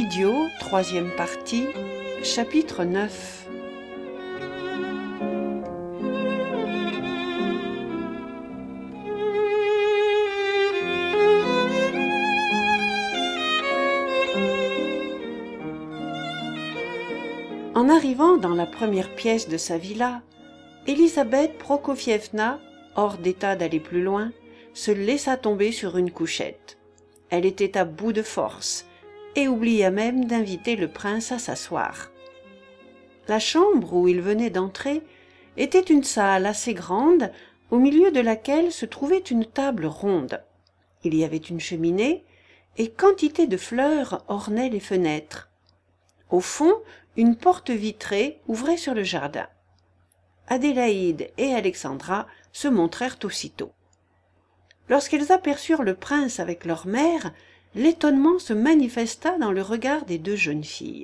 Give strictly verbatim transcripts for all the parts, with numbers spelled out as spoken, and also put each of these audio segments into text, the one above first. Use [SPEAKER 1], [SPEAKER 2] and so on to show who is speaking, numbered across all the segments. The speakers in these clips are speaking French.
[SPEAKER 1] Idiot, troisième partie, chapitre neuf. En arrivant dans la première pièce de sa villa, Elisabeth Prokofievna, hors d'état d'aller plus loin, se laissa tomber sur une couchette. Elle était à bout de force et oublia même d'inviter le prince à s'asseoir. La chambre où il venait d'entrer était une salle assez grande, au milieu de laquelle se trouvait une table ronde. Il y avait une cheminée et quantité de fleurs ornaient les fenêtres. Au fond, une porte vitrée ouvrait sur le jardin. Adélaïde et Alexandra se montrèrent aussitôt. Lorsqu'elles aperçurent le prince avec leur mère, l'étonnement se manifesta dans le regard des deux jeunes filles.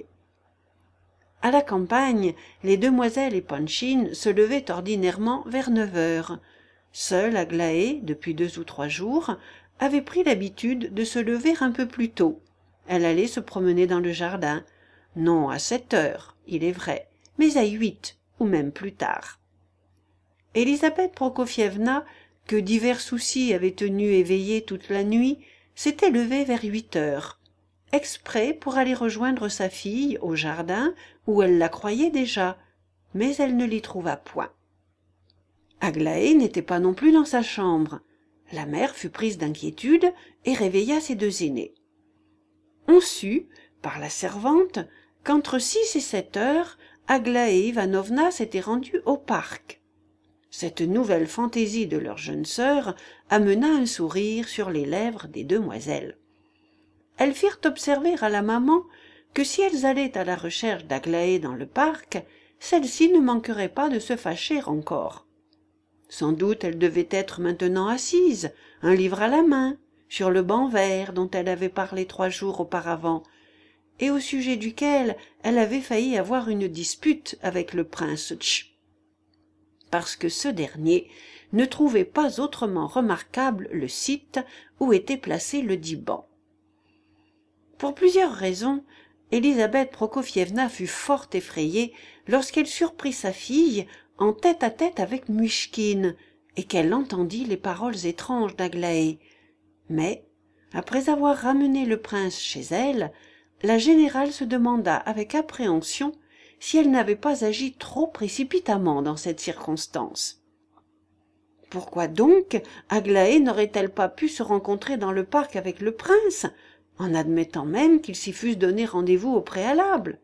[SPEAKER 1] À la campagne, les demoiselles et Panchine se levaient ordinairement vers neuf heures. Seule Aglaé, depuis deux ou trois jours, avait pris l'habitude de se lever un peu plus tôt. Elle allait se promener dans le jardin, non à sept heures, il est vrai, mais à huit, ou même plus tard. Élisabeth Prokofievna, que divers soucis avaient tenue éveillée toute la nuit, s'était levée vers huit heures, exprès pour aller rejoindre sa fille au jardin où elle la croyait déjà, mais elle ne l'y trouva point. Aglaé n'était pas non plus dans sa chambre. La mère fut prise d'inquiétude et réveilla ses deux aînés. On sut, par la servante, qu'entre six et sept heures, Aglaé Ivanovna s'était rendue au parc. Cette nouvelle fantaisie de leur jeune sœur amena un sourire sur les lèvres des demoiselles. Elles firent observer à la maman que si elles allaient à la recherche d'Aglaé dans le parc, celle-ci ne manquerait pas de se fâcher encore. Sans doute elle devait être maintenant assise, un livre à la main, sur le banc vert dont elle avait parlé trois jours auparavant, et au sujet duquel elle avait failli avoir une dispute avec le prince Tch, parce que ce dernier ne trouvait pas autrement remarquable le site où était placé le dit banc. Pour plusieurs raisons, Élisabeth Prokofievna fut fort effrayée lorsqu'elle surprit sa fille en tête-à-tête avec Muishkin et qu'elle entendit les paroles étranges d'Aglaé. Mais, après avoir ramené le prince chez elle, la générale se demanda avec appréhension si elle n'avait pas agi trop précipitamment dans cette circonstance. Pourquoi donc Aglaé n'aurait-elle pas pu se rencontrer dans le parc avec le prince, en admettant même qu'ils s'y fussent donné rendez-vous au préalable?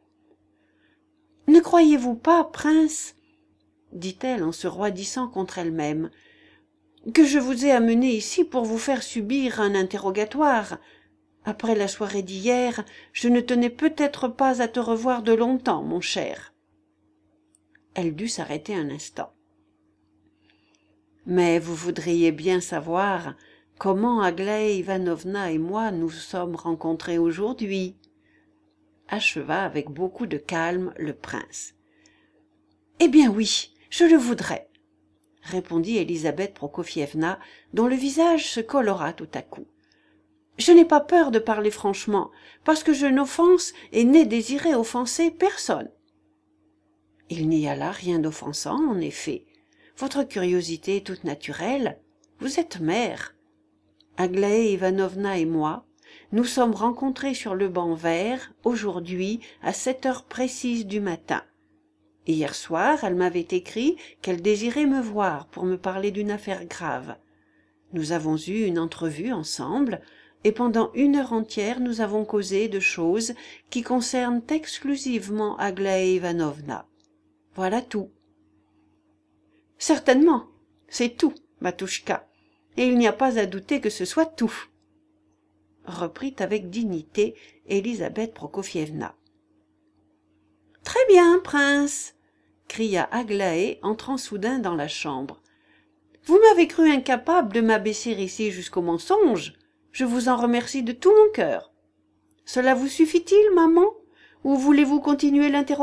[SPEAKER 1] « Ne croyez-vous pas, prince, dit-elle en se roidissant contre elle-même, que je vous ai amené ici pour vous faire subir un interrogatoire? Après la soirée d'hier, je ne tenais peut-être pas à te revoir de longtemps, mon cher. » Elle dut s'arrêter un instant. « Mais vous voudriez bien savoir comment Aglaé Ivanovna et moi nous sommes rencontrés aujourd'hui, » acheva avec beaucoup de calme le prince. « Eh bien oui, je le voudrais, » répondit Élisabeth Prokofievna, dont le visage se colora tout à coup. « Je n'ai pas peur de parler franchement, parce que je n'offense et n'ai désiré offenser personne. » Il n'y a là rien d'offensant, en effet. Votre curiosité est toute naturelle. Vous êtes mère. Aglaé Ivanovna et moi, nous sommes rencontrés sur le banc vert, aujourd'hui, à sept heures précises du matin. Hier soir, elle m'avait écrit qu'elle désirait me voir pour me parler d'une affaire grave. Nous avons eu une entrevue ensemble, et pendant une heure entière nous avons causé de choses qui concernent exclusivement Aglaé Ivanovna. Voilà tout. « Certainement, c'est tout, Matouchka, et il n'y a pas à douter que ce soit tout, » reprit avec dignité Élisabeth Prokofievna. « Très bien, prince, » cria Aglaé, entrant soudain dans la chambre. « Vous m'avez cru incapable de m'abaisser ici jusqu'au mensonge. Je vous en remercie de tout mon cœur. Cela vous suffit-il, maman, ou voulez-vous continuer l'interrogatoire ? »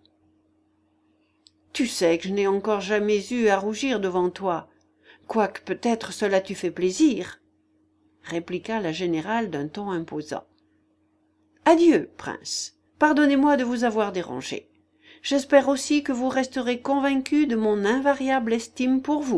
[SPEAKER 1] « Tu sais que je n'ai encore jamais eu à rougir devant toi, quoique peut-être cela t'eût fait plaisir, » répliqua la générale d'un ton imposant. « Adieu, prince. Pardonnez-moi de vous avoir dérangé. J'espère aussi que vous resterez convaincu de mon invariable estime pour vous. »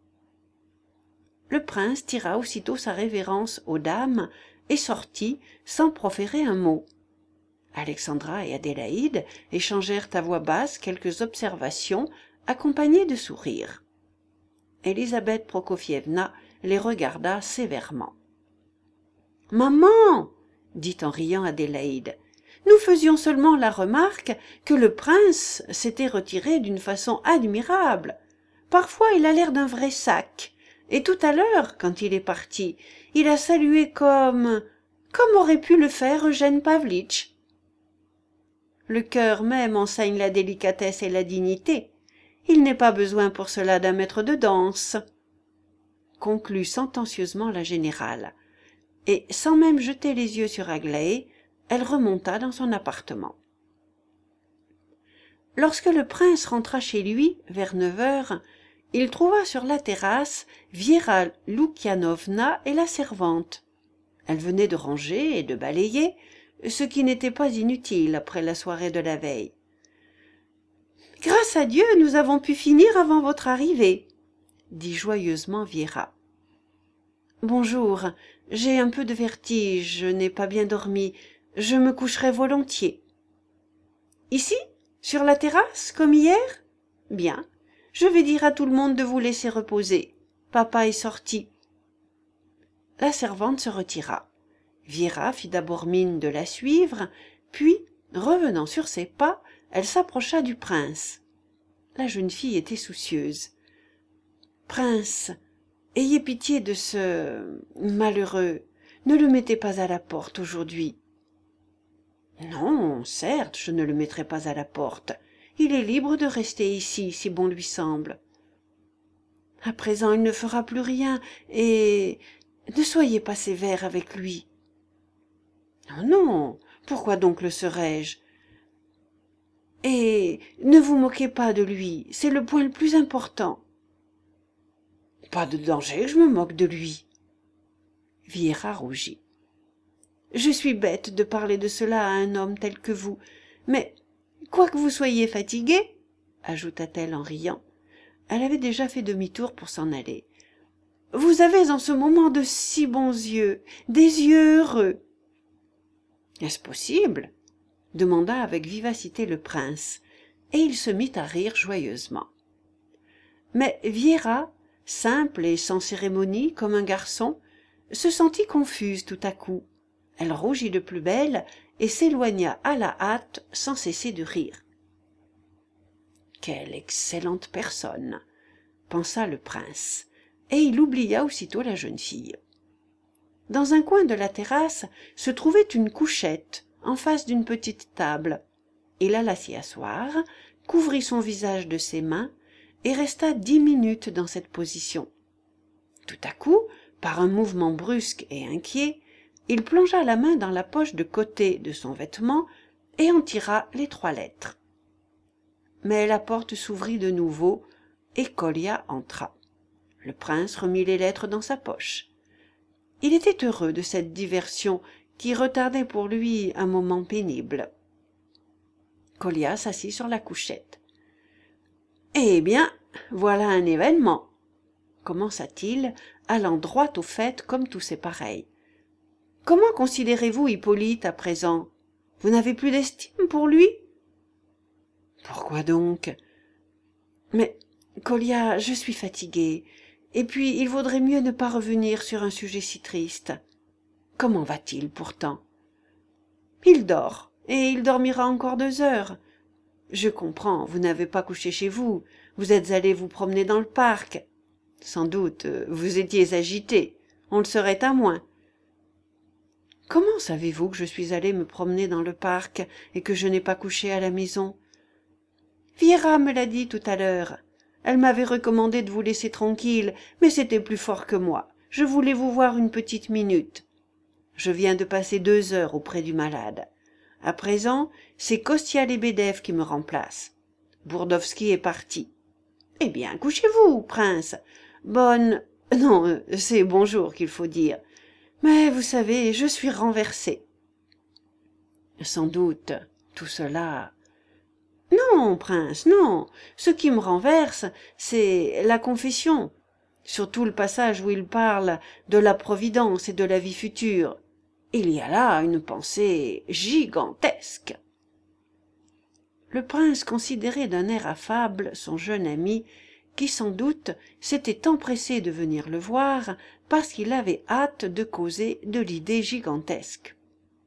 [SPEAKER 1] Le prince tira aussitôt sa révérence aux dames et sortit sans proférer un mot. Alexandra et Adélaïde échangèrent à voix basse quelques observations accompagnées de sourires. Élisabeth Prokofievna les regarda sévèrement. « Maman, dit en riant Adélaïde, nous faisions seulement la remarque que le prince s'était retiré d'une façon admirable. Parfois il a l'air d'un vrai sac, et tout à l'heure, quand il est parti, il a salué comme... comme aurait pu le faire Eugène Pavlitch. Le cœur même enseigne la délicatesse et la dignité. Il n'est pas besoin pour cela d'un maître de danse, conclut sentencieusement la générale, et sans même jeter les yeux sur Aglaé, elle remonta dans son appartement. Lorsque le prince rentra chez lui, vers neuf heures, il trouva sur la terrasse Viera Loukianovna et la servante. Elle venait de ranger et de balayer, ce qui n'était pas inutile après la soirée de la veille. « Grâce à Dieu, nous avons pu finir avant votre arrivée, » dit joyeusement Viera. « Bonjour, j'ai un peu de vertige, je n'ai pas bien dormi, je me coucherai volontiers. »« Ici, sur la terrasse, comme hier ? Bien, je vais dire à tout le monde de vous laisser reposer. Papa est sorti. » La servante se retira. Viera fit d'abord mine de la suivre, puis, revenant sur ses pas, elle s'approcha du prince. La jeune fille était soucieuse. « Prince, ayez pitié de ce... malheureux. Ne le mettez pas à la porte aujourd'hui. »« Non, certes, je ne le mettrai pas à la porte. Il est libre de rester ici, si bon lui semble. À présent, il ne fera plus rien, et... ne soyez pas sévère avec lui. »« Non, non, pourquoi donc le serais-je ? Et ne vous moquez pas de lui, c'est le point le plus important. »« Pas de danger que je me moque de lui. » Viera rougit. « Je suis bête de parler de cela à un homme tel que vous, mais, quoique vous soyez fatigué, ajouta-t-elle en riant, elle avait déjà fait demi-tour pour s'en aller, vous avez en ce moment de si bons yeux, des yeux heureux. »« Est-ce possible ? » demanda avec vivacité le prince, et il se mit à rire joyeusement. Mais Viera, simple et sans cérémonie comme un garçon, se sentit confuse tout à coup. Elle rougit de plus belle et s'éloigna à la hâte sans cesser de rire. « Quelle excellente personne !» pensa le prince, et il oublia aussitôt la jeune fille. Dans un coin de la terrasse se trouvait une couchette en face d'une petite table. Il alla s'y asseoir, couvrit son visage de ses mains et resta dix minutes dans cette position. Tout à coup, par un mouvement brusque et inquiet, il plongea la main dans la poche de côté de son vêtement et en tira les trois lettres. Mais la porte s'ouvrit de nouveau et Kolya entra. Le prince remit les lettres dans sa poche. Il était heureux de cette diversion qui retardait pour lui un moment pénible. Kolya s'assit sur la couchette. « Eh bien, voilà un événement, » commença-t-il, allant droit au fait comme tous ses pareils. « Comment considérez-vous Hippolyte à présent ? Vous n'avez plus d'estime pour lui ? » ?»« Pourquoi donc ? » ?»« Mais, Kolya, je suis fatiguée, et puis il vaudrait mieux ne pas revenir sur un sujet si triste. Comment va-t-il pourtant ? » ?»« Il dort, et il dormira encore deux heures. Je comprends, vous n'avez pas couché chez vous, vous êtes allé vous promener dans le parc. Sans doute, vous étiez agité, on le serait à moins. »« Comment savez-vous que je suis allé me promener dans le parc et que je n'ai pas couché à la maison ? Viera me l'a dit tout à l'heure. Elle m'avait recommandé de vous laisser tranquille, mais c'était plus fort que moi. Je voulais vous voir une petite minute. Je viens de passer deux heures auprès du malade. À présent, c'est Kostia Lebedev qui me remplace. Bourdovski est parti. Eh bien, couchez-vous, prince. Bonne... Non, c'est bonjour qu'il faut dire. Mais vous savez, je suis renversée. Sans doute, tout cela. Non, prince, non. Ce qui me renverse, c'est la confession. Surtout le passage où il parle de la providence et de la vie future. Il y a là une pensée gigantesque. Le prince considérait d'un air affable son jeune ami, qui sans doute s'était empressé de venir le voir parce qu'il avait hâte de causer de l'idée gigantesque.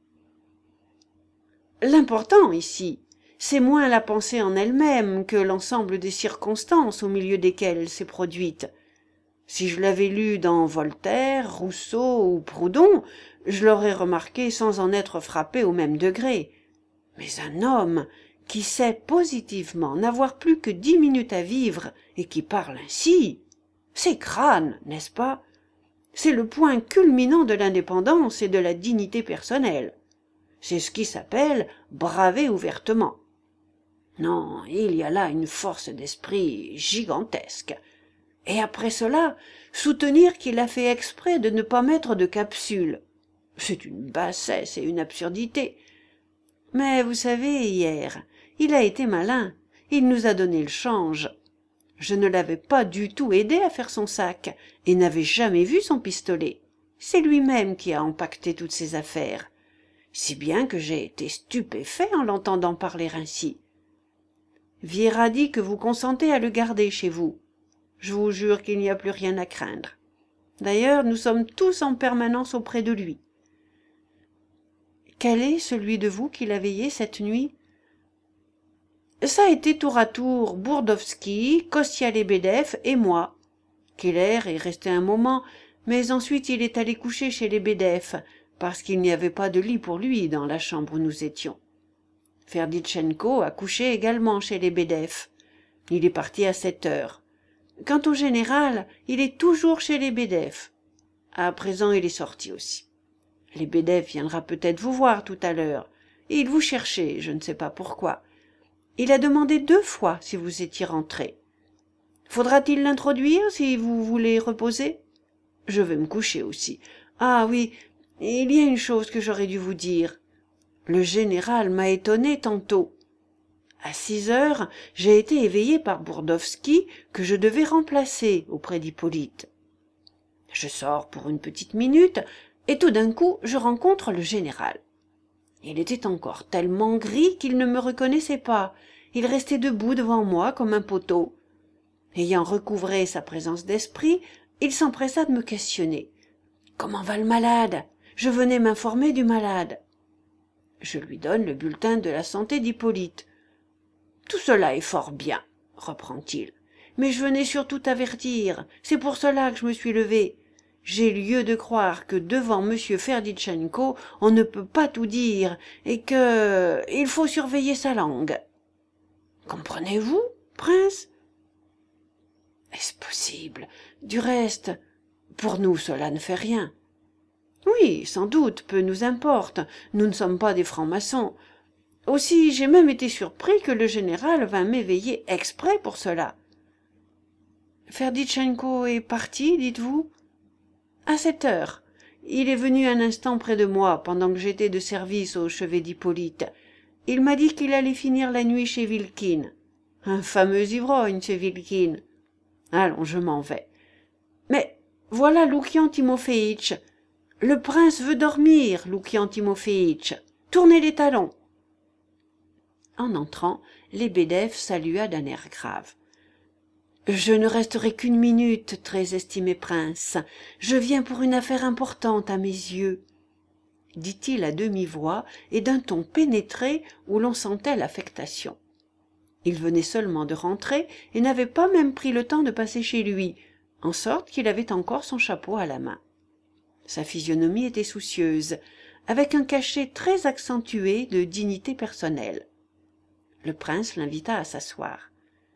[SPEAKER 1] L'important ici, c'est moins la pensée en elle-même que l'ensemble des circonstances au milieu desquelles elle s'est produite. Si je l'avais lu dans Voltaire, Rousseau ou Proudhon, je l'aurais remarqué sans en être frappé au même degré. Mais un homme qui sait positivement n'avoir plus que dix minutes à vivre et qui parle ainsi, c'est crâne, n'est-ce pas? C'est le point culminant de l'indépendance et de la dignité personnelle. C'est ce qui s'appelle braver ouvertement. Non, il y a là une force d'esprit gigantesque. Et après cela, soutenir qu'il a fait exprès de ne pas mettre de capsule. C'est une bassesse et une absurdité. Mais vous savez, hier, il a été malin. Il nous a donné le change. Je ne l'avais pas du tout aidé à faire son sac et n'avais jamais vu son pistolet. C'est lui-même qui a empaqueté toutes ses affaires. Si bien que j'ai été stupéfait en l'entendant parler ainsi. Vieira dit que vous consentez à le garder chez vous. Je vous jure qu'il n'y a plus rien à craindre. D'ailleurs, nous sommes tous en permanence auprès de lui. Quel est celui de vous qui l'a veillé cette nuit? Ça a été tour à tour Bourdovski, Kostia-Lebedev et moi. Keller est resté un moment, mais ensuite il est allé coucher chez Lebedev, parce qu'il n'y avait pas de lit pour lui dans la chambre où nous étions. Ferditchenko a couché également chez Lebedev. Il est parti à sept heures. Quant au général, il est toujours chez Lebedev. À présent, il est sorti aussi. Lebedev viendra peut-être vous voir tout à l'heure. Il vous cherchait, je ne sais pas pourquoi. Il a demandé deux fois si vous étiez rentré. Faudra-t-il l'introduire si vous voulez reposer? Je vais me coucher aussi. Ah oui, il y a une chose que j'aurais dû vous dire. Le général m'a étonné tantôt. À six heures, j'ai été éveillé par Bourdovski que je devais remplacer auprès d'Hippolyte. Je sors pour une petite minute et tout d'un coup je rencontre le général. Il était encore tellement gris qu'il ne me reconnaissait pas. Il restait debout devant moi comme un poteau. Ayant recouvré sa présence d'esprit, il s'empressa de me questionner. « Comment va le malade? Je venais m'informer du malade. » Je lui donne le bulletin de la santé d'Hippolyte. « Tout cela est fort bien, » reprend-il. « Mais je venais surtout t'avertir. C'est pour cela que je me suis levé. J'ai lieu de croire que devant M. Ferditchenko, on ne peut pas tout dire et que il faut surveiller sa langue. » Comprenez-vous, prince? Est-ce possible? Du reste, pour nous cela ne fait rien. Oui, sans doute, peu nous importe, nous ne sommes pas des francs-maçons. Aussi, j'ai même été surpris que le général vint m'éveiller exprès pour cela. Ferditchenko est parti, dites-vous? À sept heures. Il est venu un instant près de moi, pendant que j'étais de service au chevet d'Hippolyte. Il m'a dit qu'il allait finir la nuit chez Vilkine. Un fameux ivrogne, ce Vilkine. Allons, je m'en vais. Mais voilà Loukian Timoféitch. Le prince veut dormir, Loukian Timoféitch. Tournez les talons. En entrant, Lebedev salua d'un air grave. « Je ne resterai qu'une minute, très estimé prince. Je viens pour une affaire importante à mes yeux. » dit-il à demi-voix et d'un ton pénétré où l'on sentait l'affectation. Il venait seulement de rentrer et n'avait pas même pris le temps de passer chez lui, en sorte qu'il avait encore son chapeau à la main. Sa physionomie était soucieuse, avec un cachet très accentué de dignité personnelle. Le prince l'invita à s'asseoir.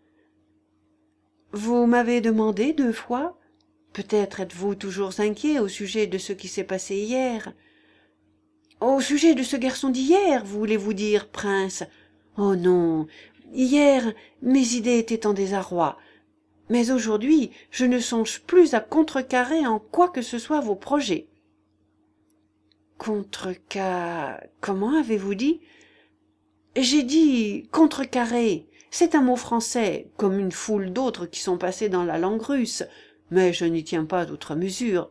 [SPEAKER 1] « Vous m'avez demandé deux fois. Peut-être êtes-vous toujours inquiet au sujet de ce qui s'est passé hier. »« Au sujet de ce garçon d'hier, voulez-vous dire, prince? Oh non, hier mes idées étaient en désarroi. Mais aujourd'hui, je ne songe plus à contrecarrer en quoi que ce soit vos projets. » Contreca... Comment avez-vous dit? J'ai dit contrecarrer. C'est un mot français, comme une foule d'autres qui sont passés dans la langue russe, mais je n'y tiens pas d'autre mesure.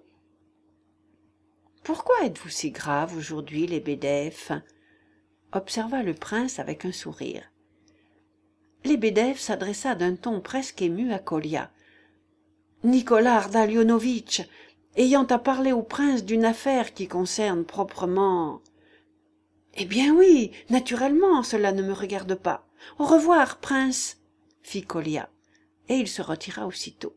[SPEAKER 1] Pourquoi êtes-vous si grave aujourd'hui, Lebedeff? Observa le prince avec un sourire. Lebedeff s'adressa d'un ton presque ému à Kolya. Nicolas Ardalionovitch, ayant à parler au prince d'une affaire qui concerne proprement... Eh bien oui, naturellement, cela ne me regarde pas. Au revoir, prince, fit Kolya, et il se retira aussitôt.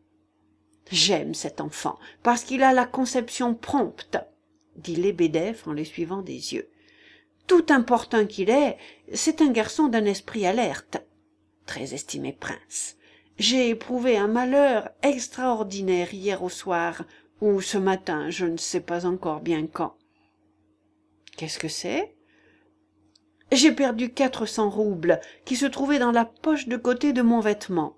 [SPEAKER 1] J'aime cet enfant, parce qu'il a la conception prompte, dit Lebedeff en le suivant des yeux. Tout importun qu'il est, c'est un garçon d'un esprit alerte. Très estimé prince, j'ai éprouvé un malheur extraordinaire hier au soir, ou ce matin, je ne sais pas encore bien quand. Qu'est-ce que c'est? J'ai perdu quatre cents roubles qui se trouvaient dans la poche de côté de mon vêtement.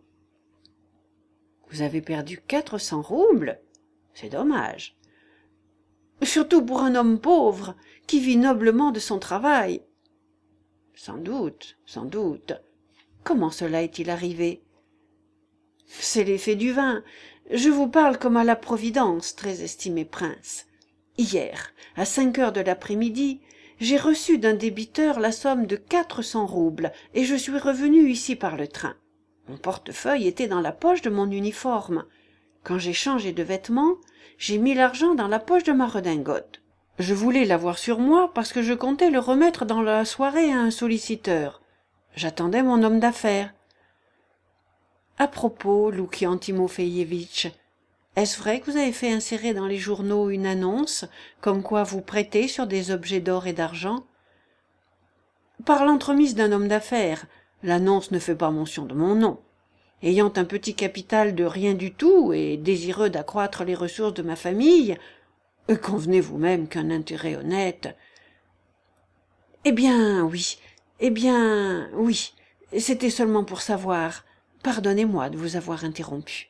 [SPEAKER 1] Vous avez perdu quatre cents roubles? C'est dommage. Surtout pour un homme pauvre qui vit noblement de son travail. Sans doute, sans doute. Comment cela est-il arrivé? C'est l'effet du vin. Je vous parle comme à la Providence, très estimé prince. Hier, à cinq heures de l'après-midi, j'ai reçu d'un débiteur la somme de quatre cents roubles et je suis revenu ici par le train. Mon portefeuille était dans la poche de mon uniforme. Quand j'ai changé de vêtements, j'ai mis l'argent dans la poche de ma redingote. Je voulais l'avoir sur moi parce que je comptais le remettre dans la soirée à un solliciteur. J'attendais mon homme d'affaires. À propos, Loukian Timofeïevitch, est-ce vrai que vous avez fait insérer dans les journaux une annonce comme quoi vous prêtez sur des objets d'or et d'argent? Par l'entremise d'un homme d'affaires, l'annonce ne fait pas mention de mon nom. Ayant un petit capital de rien du tout et désireux d'accroître les ressources de ma famille, convenez vous-même qu'un intérêt honnête... Eh bien, oui, eh bien, oui, c'était seulement pour savoir. Pardonnez-moi de vous avoir interrompu.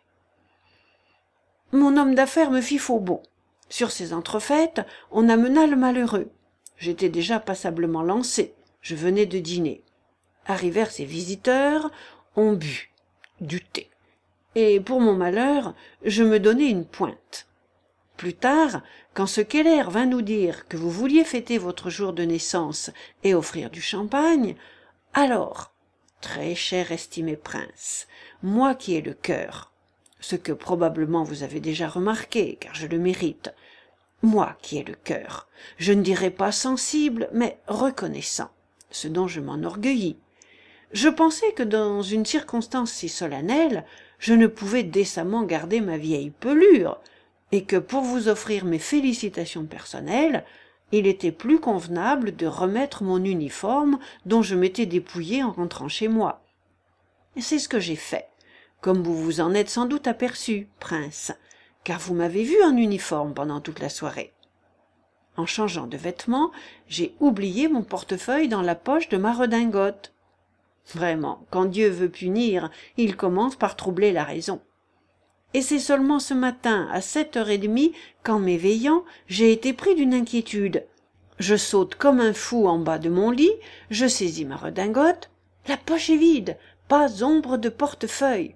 [SPEAKER 1] Mon homme d'affaires me fit faux bond. Sur ces entrefaites, on amena le malheureux. J'étais déjà passablement lancé. Je venais de dîner. Arrivèrent ses visiteurs, on but du thé. Et pour mon malheur, je me donnai une pointe. Plus tard, quand ce Keller vint nous dire que vous vouliez fêter votre jour de naissance et offrir du champagne, alors, très cher estimé prince, moi qui ai le cœur, ce que probablement vous avez déjà remarqué, car je le mérite, moi qui ai le cœur, je ne dirais pas sensible, mais reconnaissant, ce dont je m'enorgueillis. Je pensais que dans une circonstance si solennelle, je ne pouvais décemment garder ma vieille pelure, et que pour vous offrir mes félicitations personnelles, il était plus convenable de remettre mon uniforme dont je m'étais dépouillé en rentrant chez moi. C'est ce que j'ai fait, comme vous vous en êtes sans doute aperçu, prince, car vous m'avez vu en uniforme pendant toute la soirée. En changeant de vêtements, j'ai oublié mon portefeuille dans la poche de ma redingote. Vraiment, quand Dieu veut punir, il commence par troubler la raison. Et c'est seulement ce matin, à sept heures et demie, qu'en m'éveillant, j'ai été pris d'une inquiétude. Je saute comme un fou en bas de mon lit, je saisis ma redingote. La poche est vide, pas ombre de portefeuille.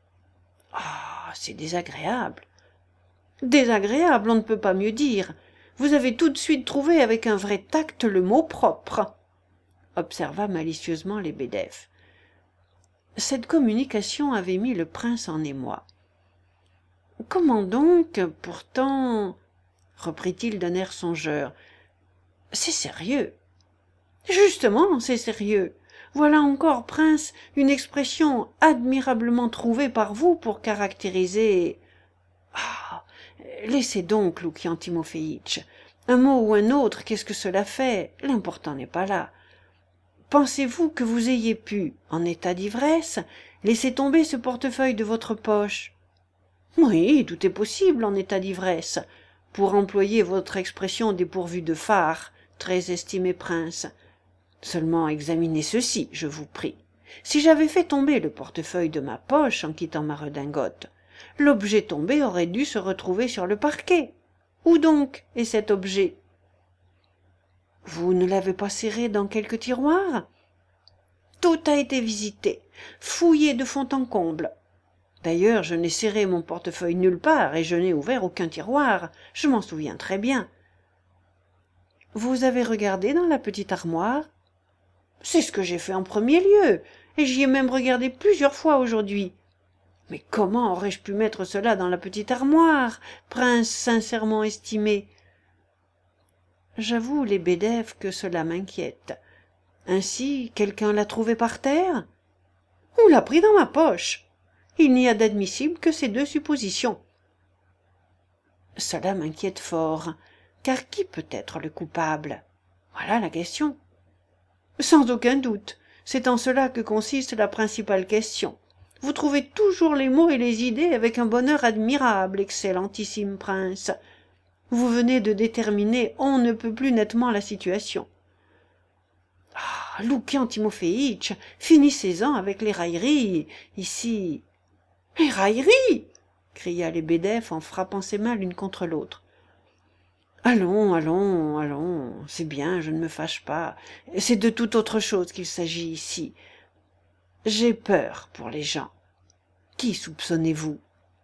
[SPEAKER 1] Ah, c'est désagréable. Désagréable, on ne peut pas mieux dire. Vous avez tout de suite trouvé avec un vrai tact le mot propre, observa malicieusement Lebedeff. Cette communication avait mis le prince en émoi. Comment donc, pourtant, reprit-il d'un air songeur, c'est sérieux. Justement, c'est sérieux. Voilà encore, prince, une expression admirablement trouvée par vous pour caractériser... Ah, laissez donc, Loukian Timofeïtch. Un mot ou un autre, qu'est-ce que cela fait? L'important n'est pas là. Pensez-vous que vous ayez pu, en état d'ivresse, laisser tomber ce portefeuille de votre poche? Oui, tout est possible en état d'ivresse, pour employer votre expression dépourvue de phare, très estimé prince. Seulement examinez ceci, je vous prie. Si j'avais fait tomber le portefeuille de ma poche en quittant ma redingote, l'objet tombé aurait dû se retrouver sur le parquet. Où donc est cet objet? Vous ne l'avez pas serré dans quelque tiroir? Tout a été visité, fouillé de fond en comble. D'ailleurs, je n'ai serré mon portefeuille nulle part et je n'ai ouvert aucun tiroir. Je m'en souviens très bien. Vous avez regardé dans la petite armoire? C'est ce que j'ai fait en premier lieu, et j'y ai même regardé plusieurs fois aujourd'hui. Mais comment aurais-je pu mettre cela dans la petite armoire, prince sincèrement estimé? J'avoue, les bédèves, que cela m'inquiète. Ainsi, quelqu'un l'a trouvé par terre? Ou l'a pris dans ma poche? Il n'y a d'admissible que ces deux suppositions. Cela m'inquiète fort, car qui peut être le coupable? Voilà la question. Sans aucun doute, c'est en cela que consiste la principale question. Vous trouvez toujours les mots et les idées avec un bonheur admirable, excellentissime prince. Vous venez de déterminer on ne peut plus nettement la situation. Ah, Lukian Timoféitch, finissez-en avec les railleries. Ici... Les railleries! Cria Lebedev en frappant ses mains l'une contre l'autre. Allons, allons, allons, c'est bien, je ne me fâche pas. C'est de toute autre chose qu'il s'agit ici. J'ai peur pour les gens. Qui soupçonnez-vous?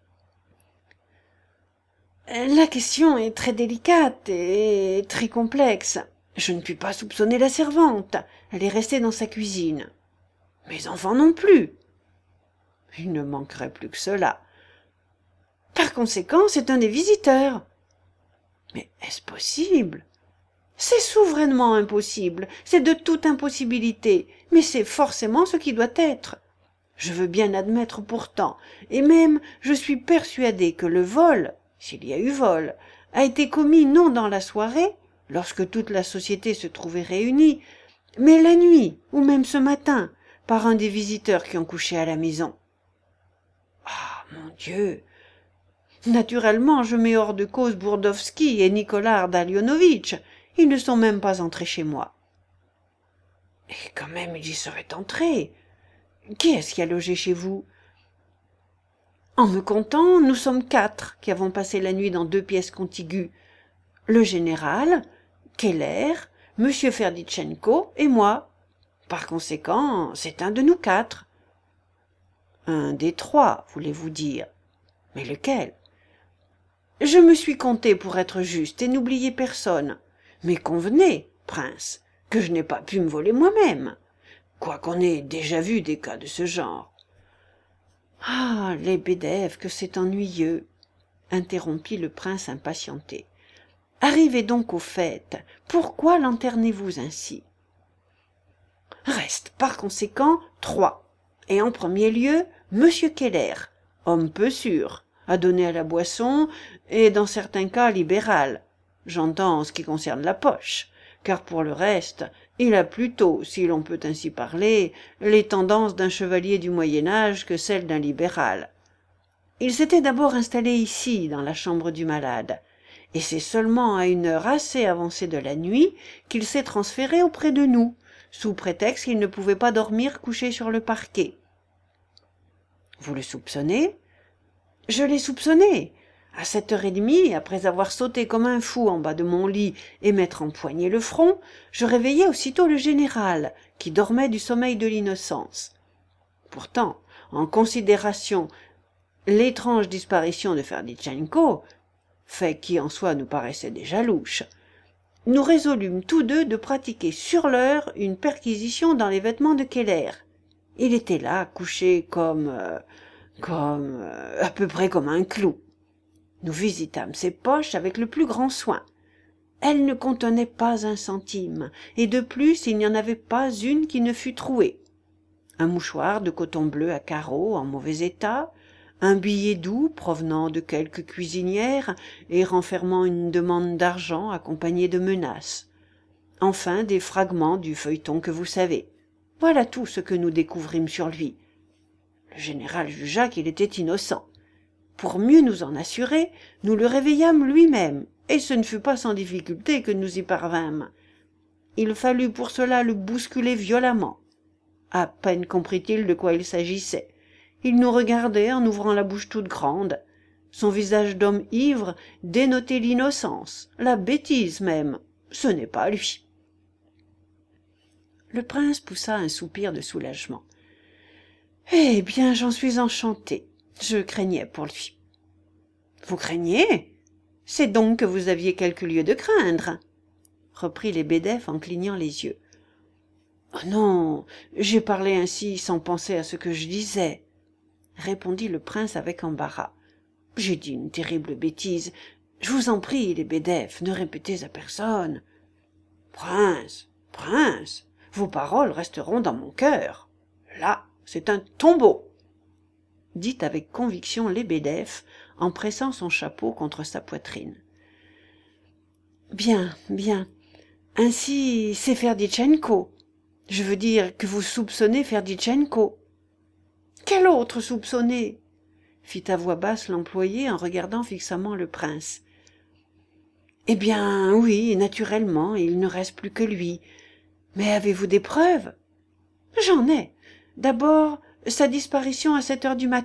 [SPEAKER 1] La question est très délicate et très complexe. Je ne puis pas soupçonner la servante. Elle est restée dans sa cuisine. Mes enfants non plus. Il ne manquerait plus que cela. Par conséquent, c'est un des visiteurs. Mais est-ce possible? C'est souverainement impossible, c'est de toute impossibilité, mais c'est forcément ce qui doit être. Je veux bien admettre pourtant, et même je suis persuadé que le vol, s'il y a eu vol, a été commis non dans la soirée, lorsque toute la société se trouvait réunie, mais la nuit, ou même ce matin, par un des visiteurs qui ont couché à la maison. Ah, mon Dieu! Naturellement, je mets hors de cause Bourdovski et Nicolas Ardalionovitch. Ils ne sont même pas entrés chez moi. Et quand même, ils y seraient entrés. Qui est-ce qui a logé chez vous? En me comptant, nous sommes quatre qui avons passé la nuit dans deux pièces contiguës. Le général, Keller, Monsieur Ferditchenko et moi. Par conséquent, c'est un de nous quatre. Un des trois, voulez-vous dire. Mais lequel? Je me suis compté pour être juste et n'oublier personne. Mais convenez, prince, que je n'ai pas pu me voler moi-même, quoiqu'on ait déjà vu des cas de ce genre. Ah, les bédèves, que c'est ennuyeux, interrompit le prince impatienté. Arrivez donc au fait, pourquoi lanternez-vous ainsi? Reste par conséquent trois, et en premier lieu, monsieur Keller, homme peu sûr, adonné à la boisson et dans certains cas libéral. J'entends en ce qui concerne la poche, car pour le reste, il a plutôt, si l'on peut ainsi parler, les tendances d'un chevalier du Moyen-Âge que celles d'un libéral. Il s'était d'abord installé ici, dans la chambre du malade, et c'est seulement à une heure assez avancée de la nuit qu'il s'est transféré auprès de nous, sous prétexte qu'il ne pouvait pas dormir couché sur le parquet. Vous le soupçonnez? Je l'ai soupçonné. À sept heures et demie, après avoir sauté comme un fou en bas de mon lit et m'être empoigné le front, je réveillai aussitôt le général, qui dormait du sommeil de l'innocence. Pourtant, en considération l'étrange disparition de Ferditchenko, fait qui en soi nous paraissait déjà louche, nous résolûmes tous deux de pratiquer sur l'heure une perquisition dans les vêtements de Keller. Il était là, couché comme... Euh, comme... Euh, à peu près comme un clou. Nous visitâmes ses poches avec le plus grand soin. Elles ne contenaient pas un centime, et de plus il n'y en avait pas une qui ne fût trouée. Un mouchoir de coton bleu à carreaux en mauvais état, un billet doux provenant de quelque cuisinière et renfermant une demande d'argent accompagnée de menaces. Enfin des fragments du feuilleton que vous savez. Voilà tout ce que nous découvrîmes sur lui. Le général jugea qu'il était innocent. Pour mieux nous en assurer, nous le réveillâmes lui-même, et ce ne fut pas sans difficulté que nous y parvînmes. Il fallut pour cela le bousculer violemment. À peine comprit-il de quoi il s'agissait. Il nous regardait en ouvrant la bouche toute grande. Son visage d'homme ivre dénotait l'innocence, la bêtise même. Ce n'est pas lui. Le prince poussa un soupir de soulagement. « Eh bien, j'en suis enchanté. Je craignais pour lui. »« Vous craignez ? C'est donc que vous aviez quelque lieu de craindre, » reprit Lebedef en clignant les yeux. « Oh non, j'ai parlé ainsi sans penser à ce que je disais, » répondit le prince avec embarras. « J'ai dit une terrible bêtise. Je vous en prie, Lebedef, ne répétez à personne. »« Prince, prince, vos paroles resteront dans mon cœur. Là, c'est un tombeau, » dit avec conviction Lebedef en pressant son chapeau contre sa poitrine. « Bien, bien. Ainsi, c'est Ferditchenko. Je veux dire que vous soupçonnez Ferditchenko. »« Quel autre soupçonné ?» fit à voix basse l'employé en regardant fixement le prince. « Eh bien, oui, naturellement, il ne reste plus que lui. Mais avez-vous des preuves ? » ?»« J'en ai. D'abord, sa disparition à sept heures du matin. »«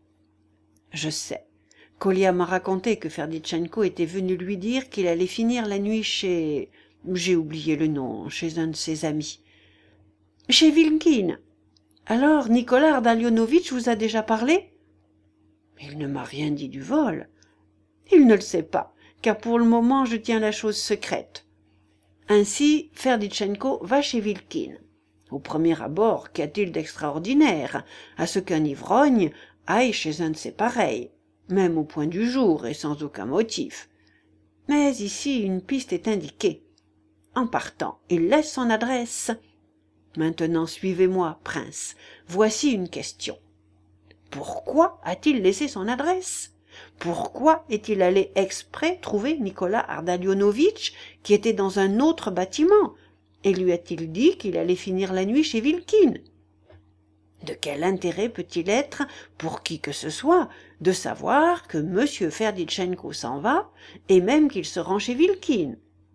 [SPEAKER 1] Je sais. Kolia m'a raconté que Ferditchenko était venu lui dire qu'il allait finir la nuit chez... j'ai oublié le nom, chez un de ses amis. »« Chez Vilkine. Alors, Nicolas Ardalionovitch vous a déjà parlé ? » ?»« Il ne m'a rien dit du vol. »« Il ne le sait pas, car pour le moment je tiens la chose secrète. Ainsi, Ferditchenko va chez Vilkine. Au premier abord, qu'y a-t-il d'extraordinaire à ce qu'un ivrogne aille chez un de ses pareils, même au point du jour et sans aucun motif. Mais ici, une piste est indiquée. En partant, il laisse son adresse. Maintenant, suivez-moi, prince. Voici une question. Pourquoi a-t-il laissé son adresse ? Pourquoi est-il allé exprès trouver Nicolas Ardalionovitch, qui était dans un autre bâtiment, et lui a-t-il dit qu'il allait finir la nuit chez Vilkine ? De quel intérêt peut-il être, pour qui que ce soit, de savoir que M. Ferditchenko s'en va, et même qu'il se rend chez Vilkine ?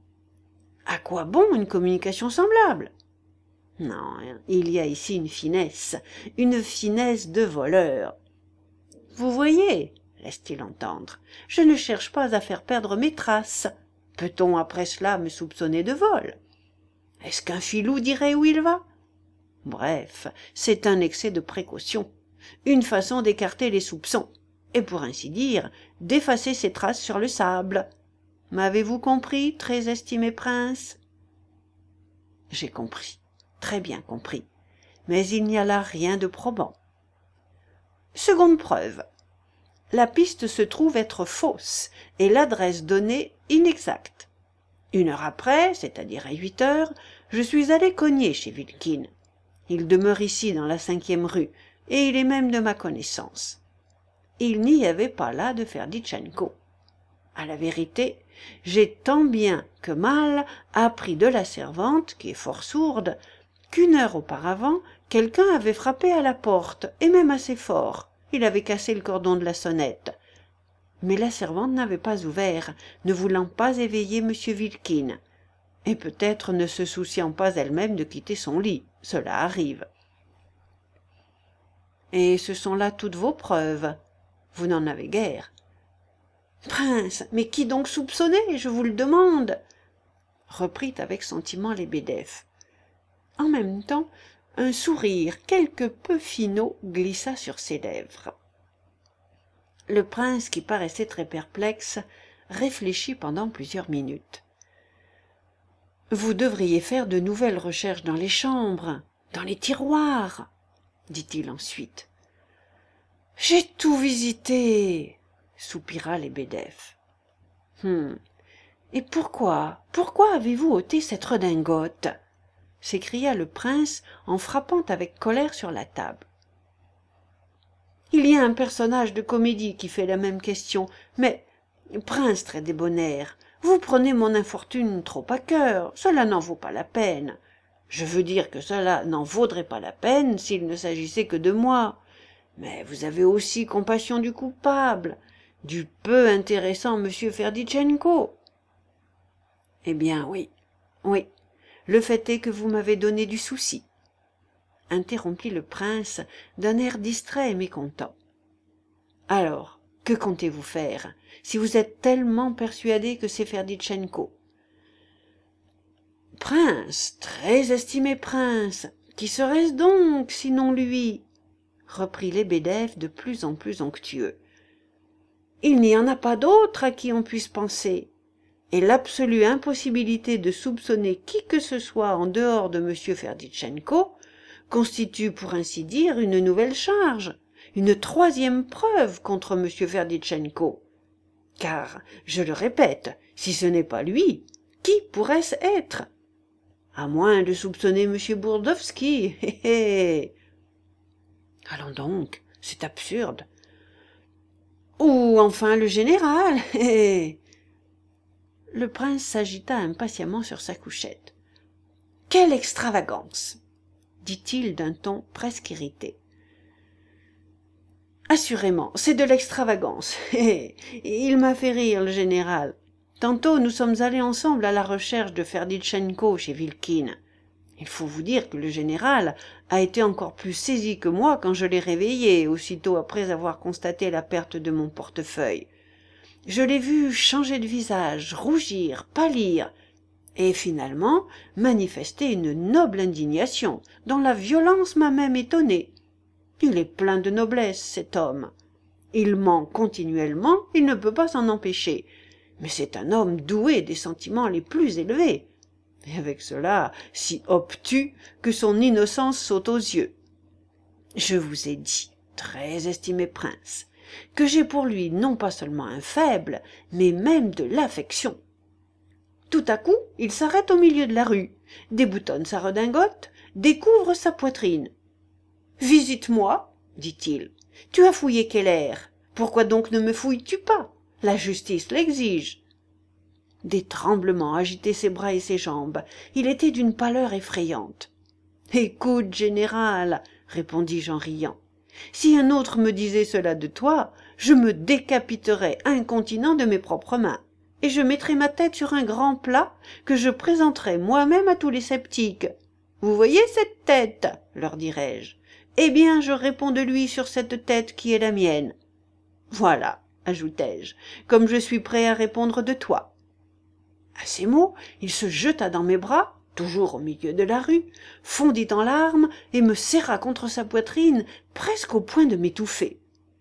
[SPEAKER 1] À quoi bon une communication semblable ? Non, il y a ici une finesse, une finesse de voleur. Vous voyez, laisse-t-il entendre, je ne cherche pas à faire perdre mes traces. Peut-on après cela me soupçonner de vol ? Est-ce qu'un filou dirait où il va ? Bref, c'est un excès de précaution, une façon d'écarter les soupçons, et pour ainsi dire, d'effacer ses traces sur le sable. M'avez-vous compris, très estimé prince ? J'ai compris, très bien compris, mais il n'y a là rien de probant. Seconde preuve. La piste se trouve être fausse et l'adresse donnée inexacte. Une heure après, c'est-à-dire à huit heures, je suis allé cogner chez Vilkine. Il demeure ici dans la cinquième rue, et il est même de ma connaissance. Il n'y avait pas là de Ferditchenko. À la vérité, j'ai tant bien que mal appris de la servante, qui est fort sourde, qu'une heure auparavant, quelqu'un avait frappé à la porte, et même assez fort. Il avait cassé le cordon de la sonnette. Mais la servante n'avait pas ouvert, ne voulant pas éveiller M. Vilkine, et peut-être ne se souciant pas elle-même de quitter son lit. Cela arrive. Et ce sont là toutes vos preuves. Vous n'en avez guère. Prince, mais qui donc soupçonnait, je vous le demande, reprit avec sentiment Lebedef. En même temps, un sourire quelque peu finaud glissa sur ses lèvres. Le prince, qui paraissait très perplexe, réfléchit pendant plusieurs minutes. « Vous devriez faire de nouvelles recherches dans les chambres, dans les tiroirs, » dit-il ensuite. « J'ai tout visité, » soupira Lebedef. « Hum. Et pourquoi, pourquoi avez-vous ôté cette redingote ?» s'écria le prince en frappant avec colère sur la table. Il y a un personnage de comédie qui fait la même question, mais, prince très débonnaire, vous prenez mon infortune trop à cœur, cela n'en vaut pas la peine. Je veux dire que cela n'en vaudrait pas la peine s'il ne s'agissait que de moi. Mais vous avez aussi compassion du coupable, du peu intéressant monsieur Ferditchenko. Eh bien, oui, oui, le fait est que vous m'avez donné du souci, interrompit le prince d'un air distrait et mécontent. Alors, que comptez-vous faire, si vous êtes tellement persuadé que c'est Ferditchenko ? Prince, très estimé prince, qui serait-ce donc, sinon lui? Reprit Lebedeff de plus en plus onctueux. Il n'y en a pas d'autre à qui on puisse penser, et l'absolue impossibilité de soupçonner qui que ce soit en dehors de M. Ferditchenko constitue pour ainsi dire une nouvelle charge, une troisième preuve contre M. Ferditchenko. Car, je le répète, si ce n'est pas lui, qui pourrait-ce être? À moins de soupçonner M. Bourdovsky, hé hé. Allons donc, c'est absurde. Ou enfin le général, hé hé. Le prince s'agita impatiemment sur sa couchette. « Quelle extravagance !» dit-il d'un ton presque irrité. « Assurément, c'est de l'extravagance. Il m'a fait rire, le général. Tantôt, nous sommes allés ensemble à la recherche de Ferditchenko chez Vilkine. Il faut vous dire que le général a été encore plus saisi que moi quand je l'ai réveillé, aussitôt après avoir constaté la perte de mon portefeuille. Je l'ai vu changer de visage, rougir, pâlir, et finalement manifester une noble indignation, dont la violence m'a même étonné. Il est plein de noblesse, cet homme. Il ment continuellement, il ne peut pas s'en empêcher, mais c'est un homme doué des sentiments les plus élevés, et avec cela si obtus que son innocence saute aux yeux. Je vous ai dit, très estimé prince, que j'ai pour lui non pas seulement un faible, mais même de l'affection. Tout à coup, il s'arrête au milieu de la rue, déboutonne sa redingote, découvre sa poitrine. « Visite-moi, dit-il. Tu as fouillé Keller. Pourquoi donc ne me fouilles-tu pas? La justice l'exige. » Des tremblements agitaient ses bras et ses jambes. Il était d'une pâleur effrayante. « Écoute, général, répondis-je en riant. Si un autre me disait cela de toi, je me décapiterais incontinent de mes propres mains, et je mettrais ma tête sur un grand plat que je présenterais moi-même à tous les sceptiques. Vous voyez cette tête, leur dirais-je. Eh bien, je réponds de lui sur cette tête qui est la mienne. Voilà, ajoutai-je, comme je suis prêt à répondre de toi. À ces mots, il se jeta dans mes bras, toujours au milieu de la rue, fondit en larmes et me serra contre sa poitrine, presque au point de m'étouffer.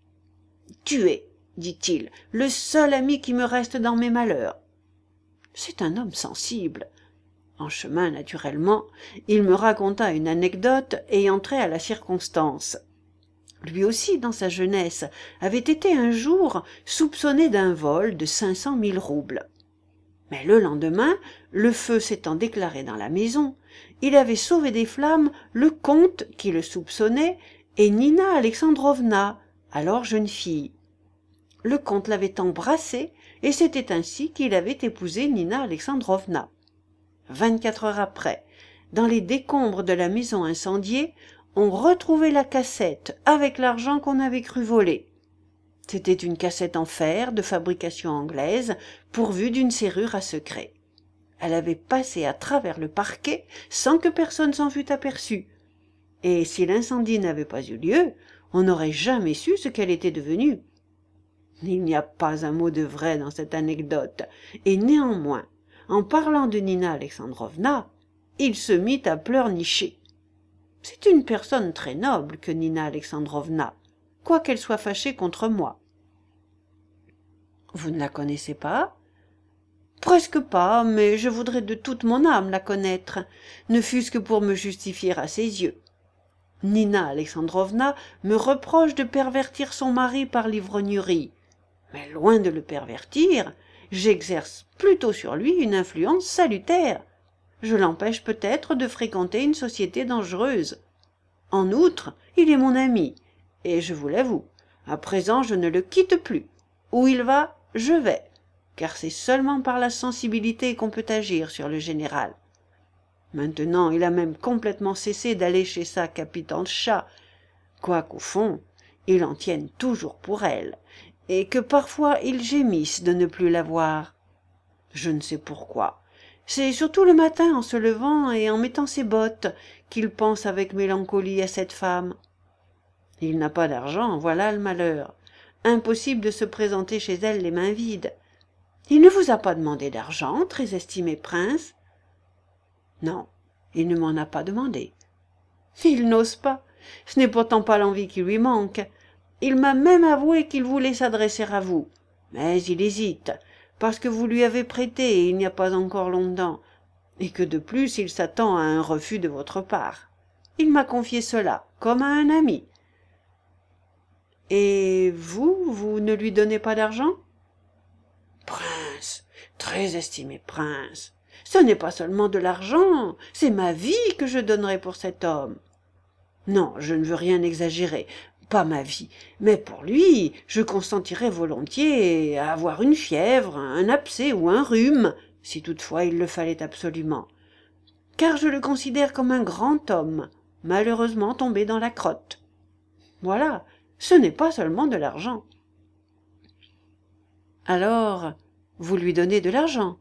[SPEAKER 1] « Tu es, dit-il, le seul ami qui me reste dans mes malheurs. » C'est un homme sensible. En chemin, naturellement, il me raconta une anecdote ayant trait à la circonstance. Lui aussi, dans sa jeunesse, avait été un jour soupçonné d'un vol de cinq cent mille roubles. Mais le lendemain, le feu s'étant déclaré dans la maison, il avait sauvé des flammes le comte qui le soupçonnait et Nina Alexandrovna, alors jeune fille. Le comte l'avait embrassée et c'était ainsi qu'il avait épousé Nina Alexandrovna. Vingt-quatre heures après, dans les décombres de la maison incendiée, on retrouvait la cassette avec l'argent qu'on avait cru voler. C'était une cassette en fer de fabrication anglaise, pourvue d'une serrure à secret. Elle avait passé à travers le parquet sans que personne s'en fût aperçu. Et si l'incendie n'avait pas eu lieu, on n'aurait jamais su ce qu'elle était devenue. Il n'y a pas un mot de vrai dans cette anecdote, et néanmoins, en parlant de Nina Alexandrovna, il se mit à pleurnicher. C'est une personne très noble que Nina Alexandrovna, quoiqu'elle soit fâchée contre moi. Vous ne la connaissez pas? Presque pas, mais je voudrais de toute mon âme la connaître, ne fût-ce que pour me justifier à ses yeux. Nina Alexandrovna me reproche de pervertir son mari par l'ivrognerie, mais loin de le pervertir, j'exerce plutôt sur lui une influence salutaire. Je l'empêche peut-être de fréquenter une société dangereuse. En outre, il est mon ami, et je vous l'avoue, à présent je ne le quitte plus. Où il va, je vais, car c'est seulement par la sensibilité qu'on peut agir sur le général. Maintenant, il a même complètement cessé d'aller chez sa capitane chat, quoiqu'au fond, il en tienne toujours pour elle, et que parfois il gémisse de ne plus la voir. Je ne sais pourquoi. C'est surtout le matin en se levant et en mettant ses bottes qu'il pense avec mélancolie à cette femme. Il n'a pas d'argent, voilà le malheur. Impossible de se présenter chez elle les mains vides. Il ne vous a pas demandé d'argent, très estimé prince? Non, il ne m'en a pas demandé. Il n'ose pas. Ce n'est pourtant pas l'envie qui lui manque. Il m'a même avoué qu'il voulait s'adresser à vous. Mais il hésite, parce que vous lui avez prêté il n'y a pas encore longtemps, et que de plus il s'attend à un refus de votre part. Il m'a confié cela, comme à un ami. Et vous, vous ne lui donnez pas d'argent? Prince, très estimé prince, ce n'est pas seulement de l'argent, c'est ma vie que je donnerai pour cet homme. Non, je ne veux rien exagérer, pas ma vie, mais pour lui, je consentirais volontiers à avoir une fièvre, un abcès ou un rhume, si toutefois il le fallait absolument, car je le considère comme un grand homme, malheureusement tombé dans la crotte. Voilà, ce n'est pas seulement de l'argent. Alors, vous lui donnez de l'argent?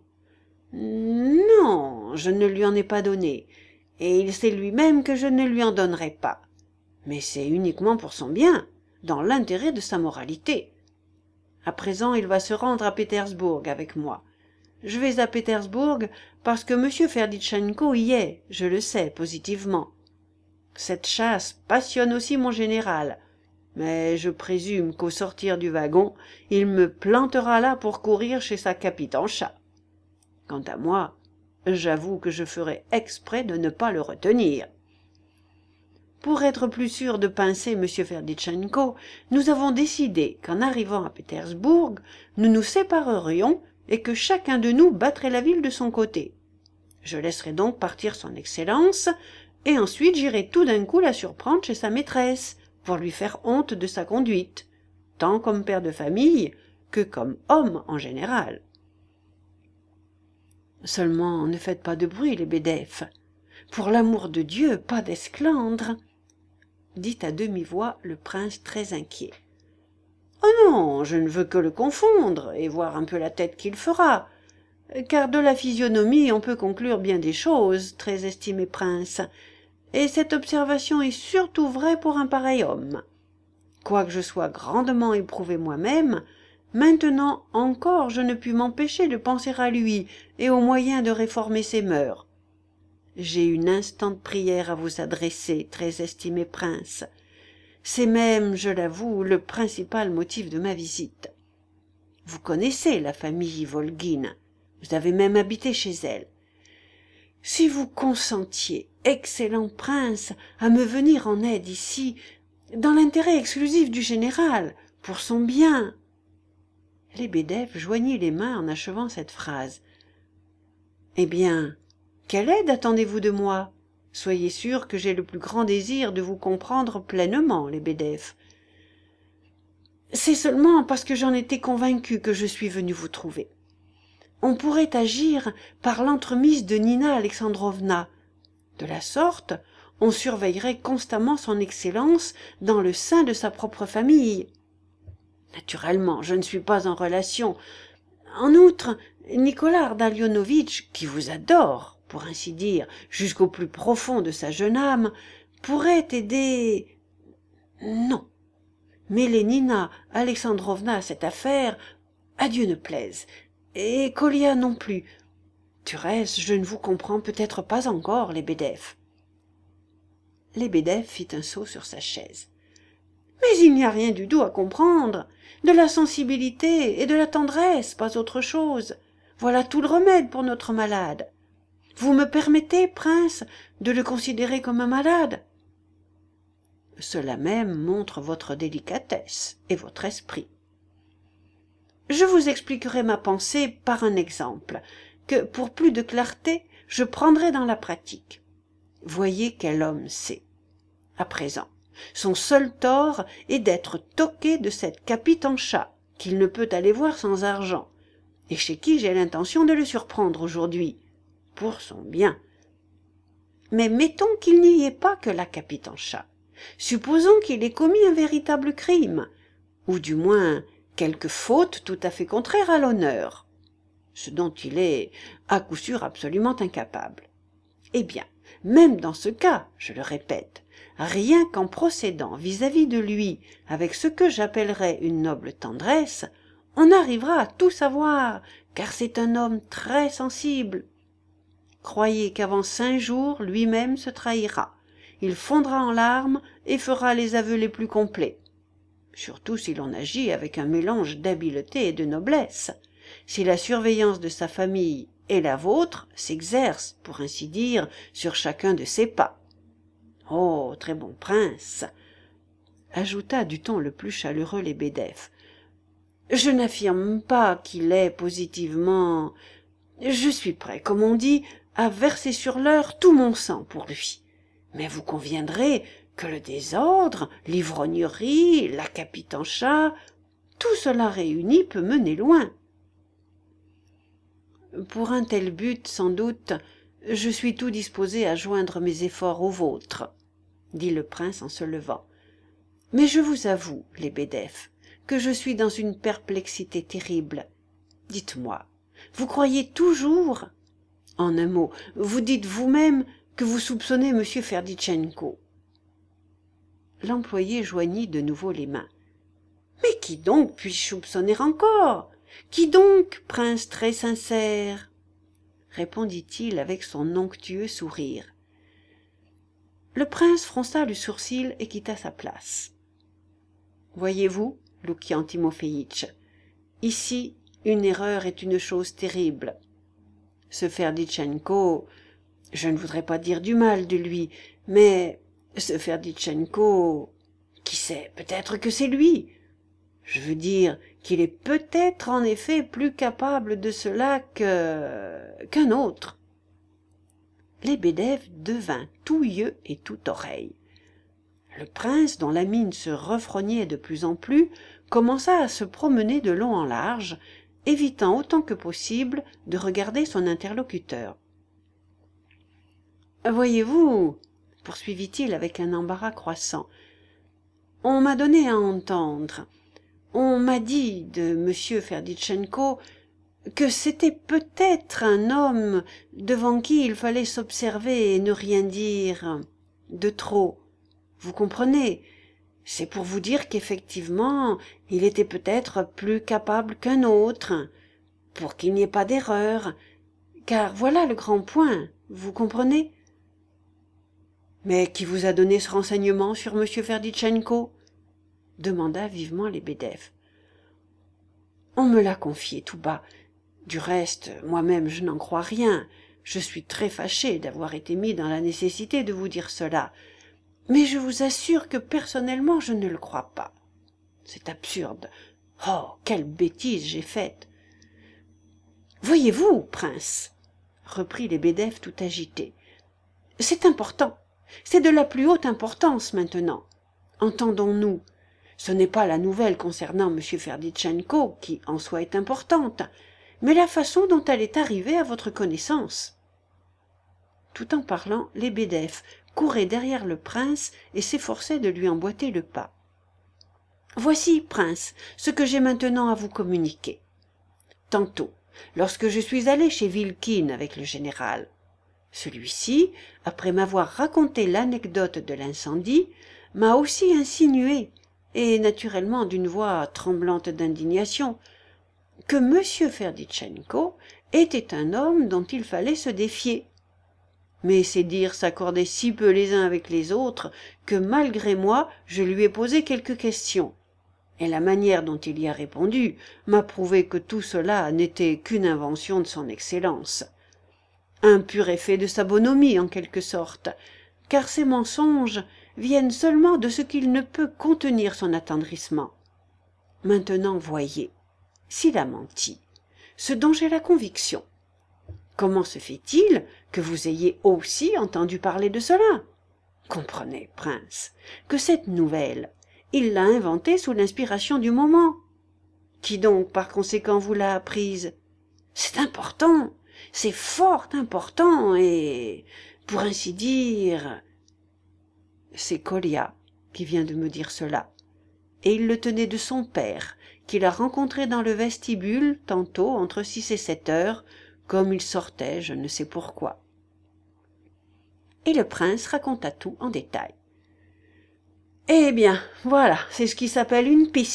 [SPEAKER 1] Non, je ne lui en ai pas donné, et il sait lui-même que je ne lui en donnerai pas. Mais c'est uniquement pour son bien, dans l'intérêt de sa moralité. À présent, il va se rendre à Pétersbourg avec moi. Je vais à Pétersbourg parce que M. Ferditchenko y est, je le sais positivement. Cette chasse passionne aussi mon général, mais je présume qu'au sortir du wagon, il me plantera là pour courir chez sa capitancha. Quant à moi, j'avoue que je ferai exprès de ne pas le retenir. Pour être plus sûr de pincer M. Ferditchenko, nous avons décidé qu'en arrivant à Pétersbourg, nous nous séparerions et que chacun de nous battrait la ville de son côté. Je laisserai donc partir son Excellence, et ensuite j'irai tout d'un coup la surprendre chez sa maîtresse, pour lui faire honte de sa conduite, tant comme père de famille que comme homme en général. Seulement, ne faites pas de bruit, les bédèfes. Pour l'amour de Dieu, pas d'esclandre, dit à demi-voix le prince très inquiet. Oh non, je ne veux que le confondre et voir un peu la tête qu'il fera, car de la physionomie on peut conclure bien des choses, très estimé prince, et cette observation est surtout vraie pour un pareil homme. Quoique je sois grandement éprouvé moi-même, maintenant encore je ne puis m'empêcher de penser à lui et aux moyens de réformer ses mœurs. J'ai une instante prière à vous adresser, très estimé prince. C'est même, je l'avoue, le principal motif de ma visite. Vous connaissez la famille Volgine, vous avez même habité chez elle. Si vous consentiez, excellent prince, à me venir en aide ici, dans l'intérêt exclusif du général, pour son bien. Lebedef joignit les mains en achevant cette phrase. Eh bien, quelle aide attendez-vous de moi? Soyez sûr que j'ai le plus grand désir de vous comprendre pleinement, Lebedef. C'est seulement parce que j'en étais convaincu que je suis venu vous trouver. On pourrait agir par l'entremise de Nina Alexandrovna. De la sorte, on surveillerait constamment son Excellence dans le sein de sa propre famille. Naturellement, je ne suis pas en relation. En outre, Nicolas Ardalionovitch, qui vous adore, pour ainsi dire, jusqu'au plus profond de sa jeune âme, pourrait aider... Non. Mêler Nina Alexandrovna à cette affaire, à Dieu ne plaise, et Kolia non plus. Du reste, je ne vous comprends peut-être pas encore, Lebedef. Lebedef fit un saut sur sa chaise. Mais il n'y a rien du tout à comprendre. De la sensibilité et de la tendresse, pas autre chose. Voilà tout le remède pour notre malade. Vous me permettez, prince, de le considérer comme un malade? Cela même montre votre délicatesse et votre esprit. Je vous expliquerai ma pensée par un exemple, que, pour plus de clarté, je prendrai dans la pratique. Voyez quel homme c'est. À présent, son seul tort est d'être toqué de cette capitancha, qu'il ne peut aller voir sans argent, et chez qui j'ai l'intention de le surprendre aujourd'hui, pour son bien. Mais mettons qu'il n'y ait pas que la capitancha. Supposons qu'il ait commis un véritable crime, ou du moins quelque faute tout à fait contraire à l'honneur, ce dont il est à coup sûr absolument incapable. Eh bien, même dans ce cas, je le répète, rien qu'en procédant vis-à-vis de lui avec ce que j'appellerais une noble tendresse, on arrivera à tout savoir, car c'est un homme très sensible. croyez qu'avant cinq jours lui-même se trahira. Il fondra en larmes et fera les aveux les plus complets. Surtout si l'on agit avec un mélange d'habileté et de noblesse. Si la surveillance de sa famille et la vôtre s'exerce, pour ainsi dire, sur chacun de ses pas. Oh, très bon prince, ajouta du ton le plus chaleureux Lebedef. Je n'affirme pas qu'il est positivement... Je suis prêt, comme on dit, à verser sur l'heure tout mon sang pour lui. Mais vous conviendrez que le désordre, l'ivrognerie, la capite en chat, tout cela réuni peut mener loin. Pour un tel but, sans doute, je suis tout disposé à joindre mes efforts aux vôtres, dit le prince en se levant. Mais je vous avoue, Lebedef, que je suis dans une perplexité terrible. Dites-moi, vous croyez toujours... En un mot, vous dites vous-même que vous soupçonnez M. Ferditchenko. L'employé joignit de nouveau les mains. Mais qui donc puis-je soupçonner encore? Qui donc, prince très sincère? Répondit-il avec son onctueux sourire. Le prince fronça le sourcil et quitta sa place. Voyez-vous, Lukian Timofeïtch, ici une erreur est une chose terrible. Ce Ferditchenko, je ne voudrais pas dire du mal de lui, mais ce Ferditchenko, qui sait, peut-être que c'est lui. Je veux dire qu'il est peut-être en effet plus capable de cela que qu'un autre. Lebedef devint tout yeux et tout oreille. Le prince, dont la mine se refrognait de plus en plus, commença à se promener de long en large, évitant autant que possible de regarder son interlocuteur. « Voyez-vous, poursuivit-il avec un embarras croissant, on m'a donné à entendre, on m'a dit de M. Ferditchenko que c'était peut-être un homme devant qui il fallait s'observer et ne rien dire de trop. Vous comprenez ? C'est pour vous dire qu'effectivement, il était peut-être plus capable qu'un autre, pour qu'il n'y ait pas d'erreur, car voilà le grand point, vous comprenez ? Mais qui vous a donné ce renseignement sur M. Ferditchenko ? Demanda vivement Lebedef. On me l'a confié tout bas. Du reste, moi-même je n'en crois rien. Je suis très fâché d'avoir été mis dans la nécessité de vous dire cela. Mais je vous assure que personnellement je ne le crois pas. C'est absurde. Oh, quelle bêtise j'ai faite. Voyez-vous, prince, reprit Lebedef tout agité, c'est important, c'est de la plus haute importance maintenant. Entendons-nous, ce n'est pas la nouvelle concernant M. Ferditchenko qui en soi est importante, mais la façon dont elle est arrivée à votre connaissance. Tout en parlant, Lebedef courait derrière le prince et s'efforçait de lui emboîter le pas. « Voici, prince, ce que j'ai maintenant à vous communiquer. Tantôt, lorsque je suis allé chez Vilkine avec le général, celui-ci, après m'avoir raconté l'anecdote de l'incendie, m'a aussi insinué, et naturellement d'une voix tremblante d'indignation, que M. Ferditchenko était un homme dont il fallait se défier. Mais ces dires s'accordaient si peu les uns avec les autres que malgré moi je lui ai posé quelques questions, et la manière dont il y a répondu m'a prouvé que tout cela n'était qu'une invention de son excellence. Un pur effet de sa bonhomie en quelque sorte, car ses mensonges viennent seulement de ce qu'il ne peut contenir son attendrissement. Maintenant voyez, s'il a menti, ce dont j'ai la conviction, comment se fait-il que vous ayez aussi entendu parler de cela? Comprenez, prince, que cette nouvelle, il l'a inventée sous l'inspiration du moment. Qui donc, par conséquent, vous l'a apprise? C'est important, c'est fort important, et, pour ainsi dire... C'est Kolia qui vient de me dire cela, et il le tenait de son père, qu'il a rencontré dans le vestibule, tantôt entre six et sept heures, comme il sortait, je ne sais pourquoi. Et le prince raconta tout en détail. « Eh bien, voilà, c'est ce qui s'appelle une piste, »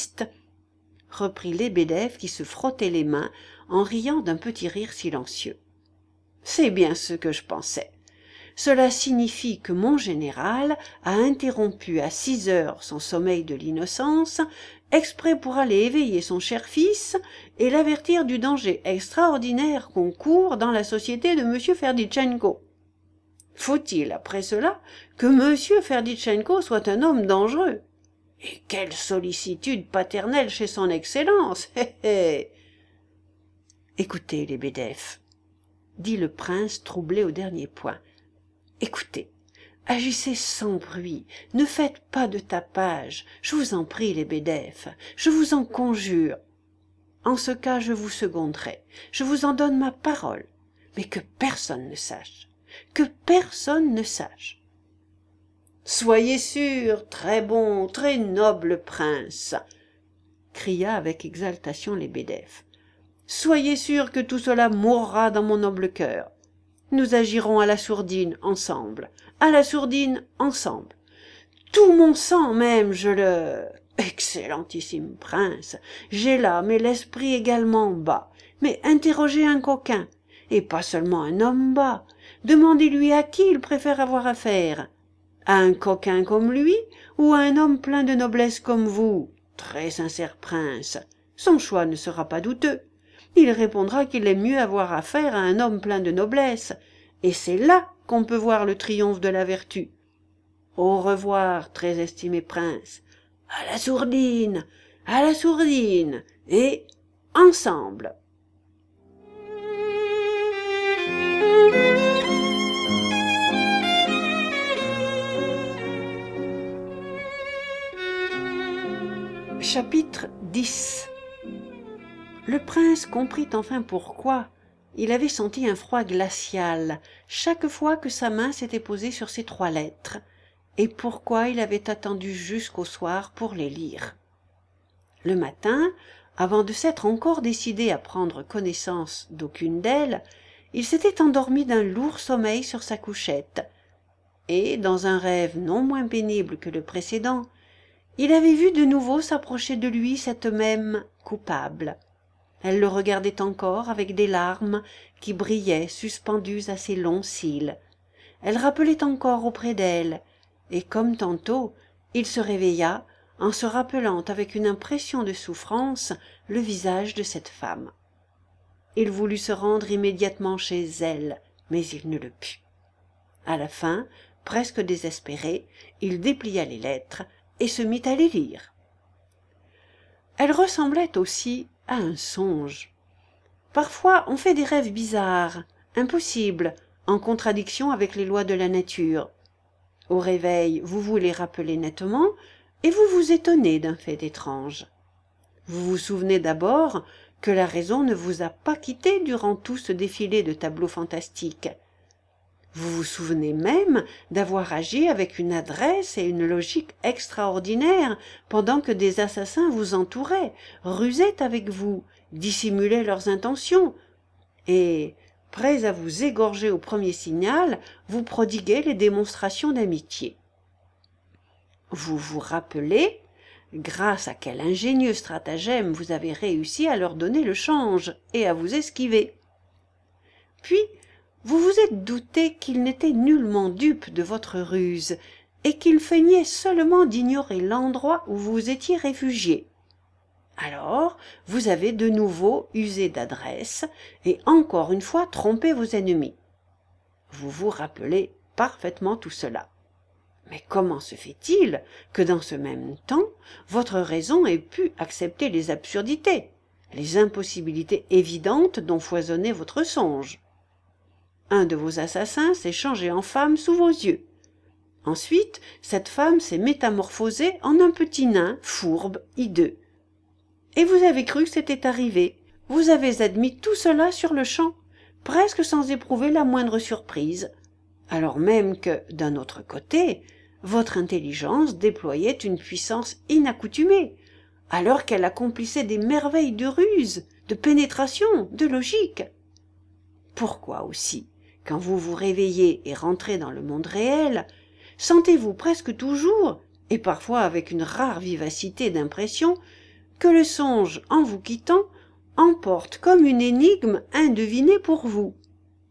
[SPEAKER 1] reprit Lebedef qui se frottait les mains en riant d'un petit rire silencieux. C'est bien ce que je pensais. Cela signifie que mon général a interrompu à six heures son sommeil de l'innocence, exprès pour aller éveiller son cher fils et l'avertir du danger extraordinaire qu'on court dans la société de M. Ferditchenko. Faut-il, après cela, que M. Ferditchenko soit un homme dangereux? Et quelle sollicitude paternelle chez son Excellence! Hé hé! Écoutez, les bédèfs, dit le prince troublé au dernier point. Écoutez, agissez sans bruit, ne faites pas de tapage, je vous en prie, les bédèfs, je vous en conjure. En ce cas, je vous seconderai, je vous en donne ma parole, mais que personne ne sache, que personne ne sache. Soyez sûr, très bon, très noble prince, cria avec exaltation les bédèfs. Soyez sûr que tout cela mourra dans mon noble cœur. Nous agirons à la sourdine ensemble, à la sourdine ensemble. Tout mon sang même, je le... Excellentissime prince, j'ai l'âme et l'esprit également bas, mais interrogez un coquin, et pas seulement un homme bas. Demandez-lui à qui il préfère avoir affaire. À un coquin comme lui, ou à un homme plein de noblesse comme vous, très sincère prince. Son choix ne sera pas douteux. Il répondra qu'il aime mieux avoir affaire à un homme plein de noblesse, et c'est là qu'on peut voir le triomphe de la vertu. Au revoir, très estimé prince. À la sourdine, à la sourdine, et ensemble. Chapitre dix. Le prince comprit enfin pourquoi il avait senti un froid glacial chaque fois que sa main s'était posée sur ces trois lettres, et pourquoi il avait attendu jusqu'au soir pour les lire. Le matin, avant de s'être encore décidé à prendre connaissance d'aucune d'elles, il s'était endormi d'un lourd sommeil sur sa couchette, et, dans un rêve non moins pénible que le précédent, il avait vu de nouveau s'approcher de lui cette même coupable. Elle le regardait encore avec des larmes qui brillaient suspendues à ses longs cils. Elle rappelait encore auprès d'elle, et comme tantôt, il se réveilla en se rappelant avec une impression de souffrance le visage de cette femme. Il voulut se rendre immédiatement chez elle, mais il ne le put. À la fin, presque désespéré, il déplia les lettres et se mit à les lire. Elle ressemblait aussi à un songe. Parfois on fait des rêves bizarres, impossibles, en contradiction avec les lois de la nature. Au réveil, vous vous les rappelez nettement, et vous vous étonnez d'un fait étrange. Vous vous souvenez d'abord que la raison ne vous a pas quitté durant tout ce défilé de tableaux fantastiques. Vous vous souvenez même d'avoir agi avec une adresse et une logique extraordinaires pendant que des assassins vous entouraient, rusaient avec vous, dissimulaient leurs intentions, et, prêts à vous égorger au premier signal, vous prodiguaient les démonstrations d'amitié. Vous vous rappelez grâce à quel ingénieux stratagème vous avez réussi à leur donner le change et à vous esquiver. Puis, vous vous êtes douté qu'ils n'étaient nullement dupes de votre ruse, et qu'ils feignaient seulement d'ignorer l'endroit où vous étiez réfugié. Alors, vous avez de nouveau usé d'adresse, et encore une fois trompé vos ennemis. Vous vous rappelez parfaitement tout cela. Mais comment se fait-il que dans ce même temps, votre raison ait pu accepter les absurdités, les impossibilités évidentes dont foisonnait votre songe? Un de vos assassins s'est changé en femme sous vos yeux. Ensuite, cette femme s'est métamorphosée en un petit nain, fourbe, hideux. Et vous avez cru que c'était arrivé. Vous avez admis tout cela sur le champ, presque sans éprouver la moindre surprise, alors même que, d'un autre côté, votre intelligence déployait une puissance inaccoutumée, alors qu'elle accomplissait des merveilles de ruse, de pénétration, de logique. Pourquoi aussi, quand vous vous réveillez et rentrez dans le monde réel, sentez-vous presque toujours, et parfois avec une rare vivacité d'impression, que le songe, en vous quittant, emporte comme une énigme indevinée pour vous?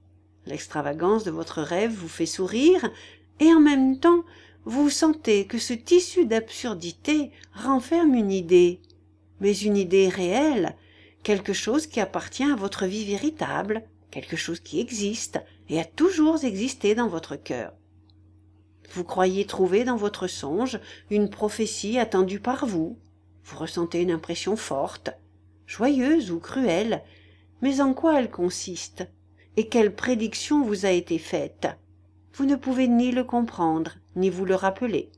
[SPEAKER 1] L'extravagance de votre rêve vous fait sourire, et en même temps, vous sentez que ce tissu d'absurdité renferme une idée, mais une idée réelle, quelque chose qui appartient à votre vie véritable, quelque chose qui existe et a toujours existé dans votre cœur. Vous croyez trouver dans votre songe une prophétie attendue par vous. Vous ressentez une impression forte, joyeuse ou cruelle, mais en quoi elle consiste et quelle prédiction vous a été faite? Vous ne pouvez ni le comprendre, ni vous le rappeler.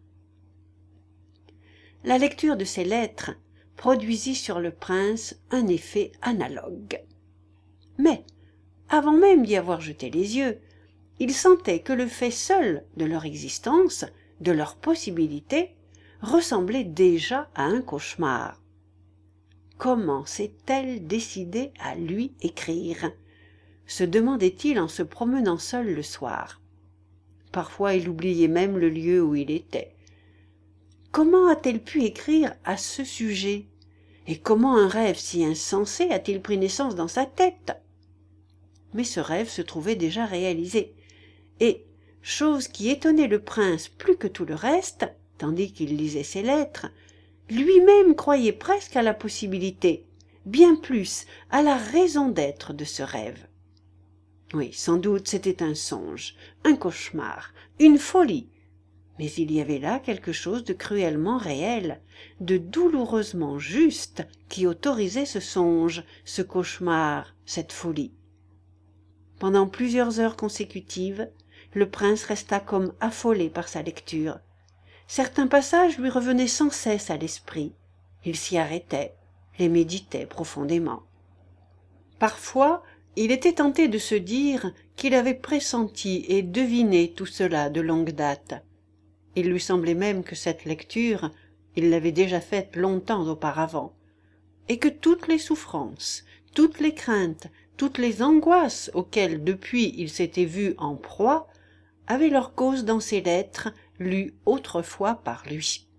[SPEAKER 1] La lecture de ces lettres produisit sur le prince un effet analogue. Mais, avant même d'y avoir jeté les yeux, il sentait que le fait seul de leur existence, de leur possibilité, ressemblait déjà à un cauchemar. Comment s'est-elle décidée à lui écrire? Se demandait-il en se promenant seul le soir. Parfois il oubliait même le lieu où il était. Comment a-t-elle pu écrire à ce sujet? Et comment un rêve si insensé a-t-il pris naissance dans sa tête? Mais ce rêve se trouvait déjà réalisé, et, chose qui étonnait le prince plus que tout le reste, tandis qu'il lisait ses lettres, lui-même croyait presque à la possibilité, bien plus à la raison d'être de ce rêve. Oui, sans doute c'était un songe, un cauchemar, une folie, mais il y avait là quelque chose de cruellement réel, de douloureusement juste qui autorisait ce songe, ce cauchemar, cette folie. Pendant plusieurs heures consécutives, le prince resta comme affolé par sa lecture. Certains passages lui revenaient sans cesse à l'esprit. Il s'y arrêtait, les méditait profondément. Parfois, il était tenté de se dire qu'il avait pressenti et deviné tout cela de longue date. Il lui semblait même que cette lecture, il l'avait déjà faite longtemps auparavant, et que toutes les souffrances, toutes les craintes, toutes les angoisses auxquelles depuis il s'était vu en proie, avaient leur cause dans ces lettres lues autrefois par lui.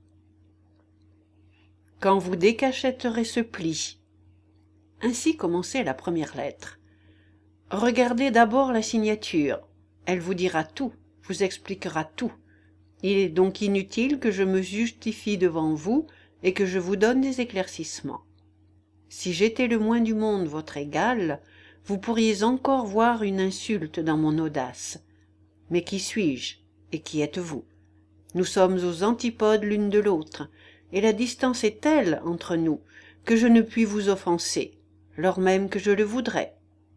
[SPEAKER 1] Quand vous décachetterez ce pli, ainsi commençait la première lettre. Regardez d'abord la signature, elle vous dira tout, vous expliquera tout. Il est donc inutile que je me justifie devant vous et que je vous donne des éclaircissements. Si j'étais le moins du monde votre égal, vous pourriez encore voir une insulte dans mon audace. Mais qui suis-je et qui êtes-vous? Nous sommes aux antipodes l'une de l'autre, et la distance est telle entre nous que je ne puis vous offenser, lors même que je le voudrais.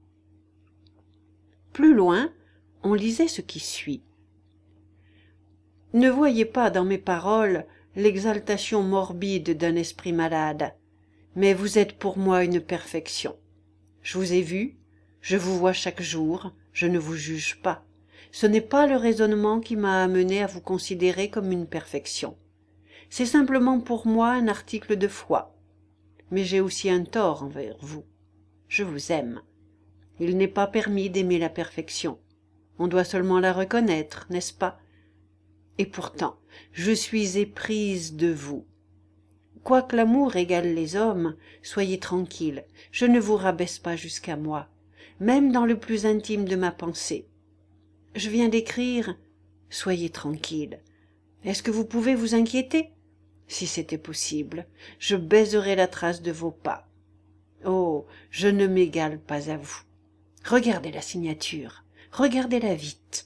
[SPEAKER 1] Plus loin, on lisait ce qui suit. Ne voyez pas dans mes paroles l'exaltation morbide d'un esprit malade, mais vous êtes pour moi une perfection. Je vous ai vu, je vous vois chaque jour, je ne vous juge pas. Ce n'est pas le raisonnement qui m'a amené à vous considérer comme une perfection. C'est simplement pour moi un article de foi. Mais j'ai aussi un tort envers vous. Je vous aime. Il n'est pas permis d'aimer la perfection. On doit seulement la reconnaître, n'est-ce pas? Et pourtant, je suis éprise de vous. Quoique l'amour égale les hommes, soyez tranquille, je ne vous rabaisse pas jusqu'à moi, même dans le plus intime de ma pensée. Je viens d'écrire « Soyez tranquille ». Est-ce que vous pouvez vous inquiéter? Si c'était possible, je baiserais la trace de vos pas. Oh, je ne m'égale pas à vous. Regardez la signature, regardez-la vite.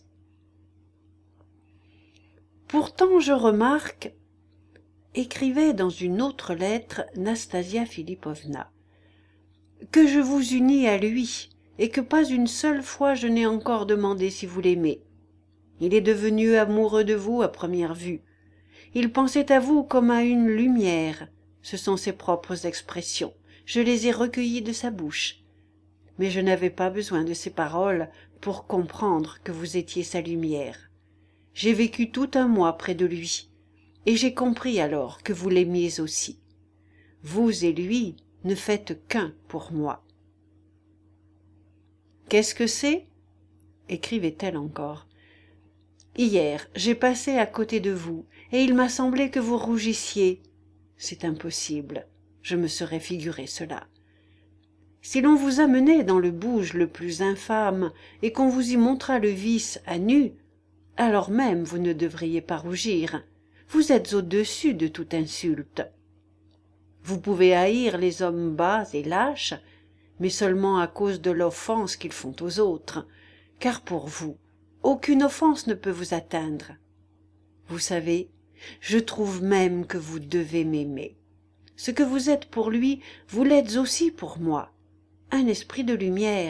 [SPEAKER 1] Pourtant, je remarque, écrivait dans une autre lettre Nastasia Philippovna, que je vous unis à lui, et que pas une seule fois je n'ai encore demandé si vous l'aimez. Il est devenu amoureux de vous à première vue. Il pensait à vous comme à une lumière. Ce sont ses propres expressions. Je les ai recueillies de sa bouche. Mais je n'avais pas besoin de ces paroles pour comprendre que vous étiez sa lumière. J'ai vécu tout un mois près de lui, et j'ai compris alors que vous l'aimiez aussi. Vous et lui ne faites qu'un pour moi. Qu'est-ce que c'est? Écrivait-elle encore. Hier, j'ai passé à côté de vous, et il m'a semblé que vous rougissiez. C'est impossible, je me serais figuré cela. Si l'on vous amenait dans le bouge le plus infâme et qu'on vous y montrât le vice à nu, alors même vous ne devriez pas rougir. Vous êtes au-dessus de toute insulte. Vous pouvez haïr les hommes bas et lâches, mais seulement à cause de l'offense qu'ils font aux autres, car pour vous, aucune offense ne peut vous atteindre. Vous savez, je trouve même que vous devez m'aimer. Ce que vous êtes pour lui, vous l'êtes aussi pour moi. Un esprit de lumière.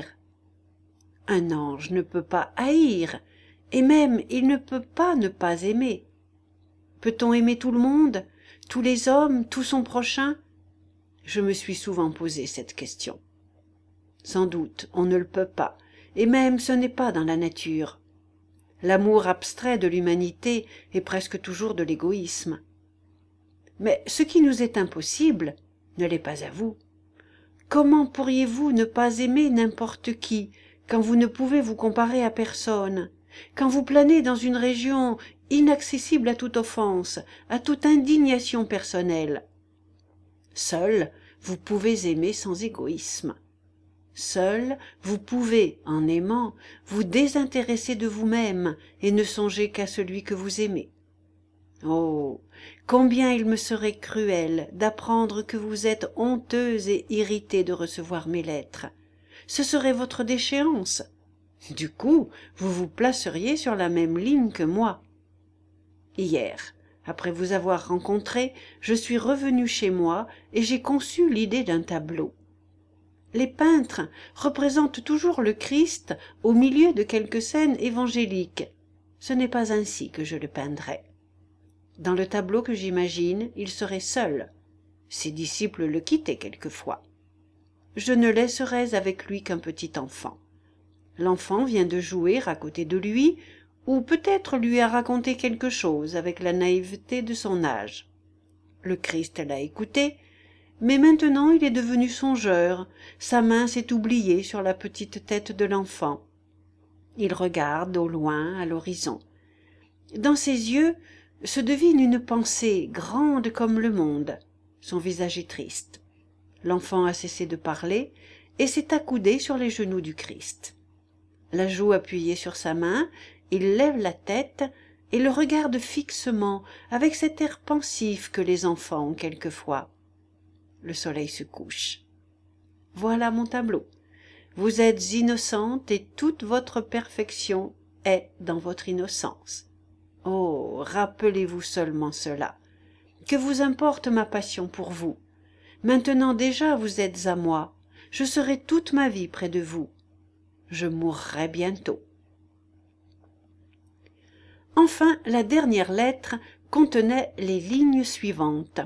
[SPEAKER 1] Un ange ne peut pas haïr, et même il ne peut pas ne pas aimer. Peut-on aimer tout le monde, tous les hommes, tout son prochain? Je me suis souvent posé cette question. Sans doute, on ne le peut pas, et même ce n'est pas dans la nature. L'amour abstrait de l'humanité est presque toujours de l'égoïsme. Mais ce qui nous est impossible ne l'est pas à vous. Comment pourriez-vous ne pas aimer n'importe qui, quand vous ne pouvez vous comparer à personne, quand vous planez dans une région inaccessible à toute offense, à toute indignation personnelle? Seul, vous pouvez aimer sans égoïsme. Seul, vous pouvez, en aimant, vous désintéresser de vous-même et ne songer qu'à celui que vous aimez. Oh, combien il me serait cruel d'apprendre que vous êtes honteuse et irritée de recevoir mes lettres. Ce serait votre déchéance. Du coup, vous vous placeriez sur la même ligne que moi. Hier, après vous avoir rencontré, je suis revenue chez moi et j'ai conçu l'idée d'un tableau. Les peintres représentent toujours le Christ au milieu de quelques scènes évangéliques. Ce n'est pas ainsi que je le peindrai. Dans le tableau que j'imagine, il serait seul. Ses disciples le quittaient quelquefois. Je ne laisserais avec lui qu'un petit enfant. L'enfant vient de jouer à côté de lui, ou peut-être lui a raconté quelque chose avec la naïveté de son âge. Le Christ l'a écouté, mais maintenant il est devenu songeur, sa main s'est oubliée sur la petite tête de l'enfant. Il regarde au loin, à l'horizon. Dans ses yeux se devine une pensée grande comme le monde. Son visage est triste. L'enfant a cessé de parler et s'est accoudé sur les genoux du Christ. La joue appuyée sur sa main, il lève la tête et le regarde fixement avec cet air pensif que les enfants ont quelquefois. Le soleil se couche. Voilà mon tableau. Vous êtes innocente et toute votre perfection est dans votre innocence. Oh, rappelez-vous seulement cela. Que vous importe ma passion pour vous? Maintenant déjà vous êtes à moi. Je serai toute ma vie près de vous. Je mourrai bientôt. Enfin, la dernière lettre contenait les lignes suivantes.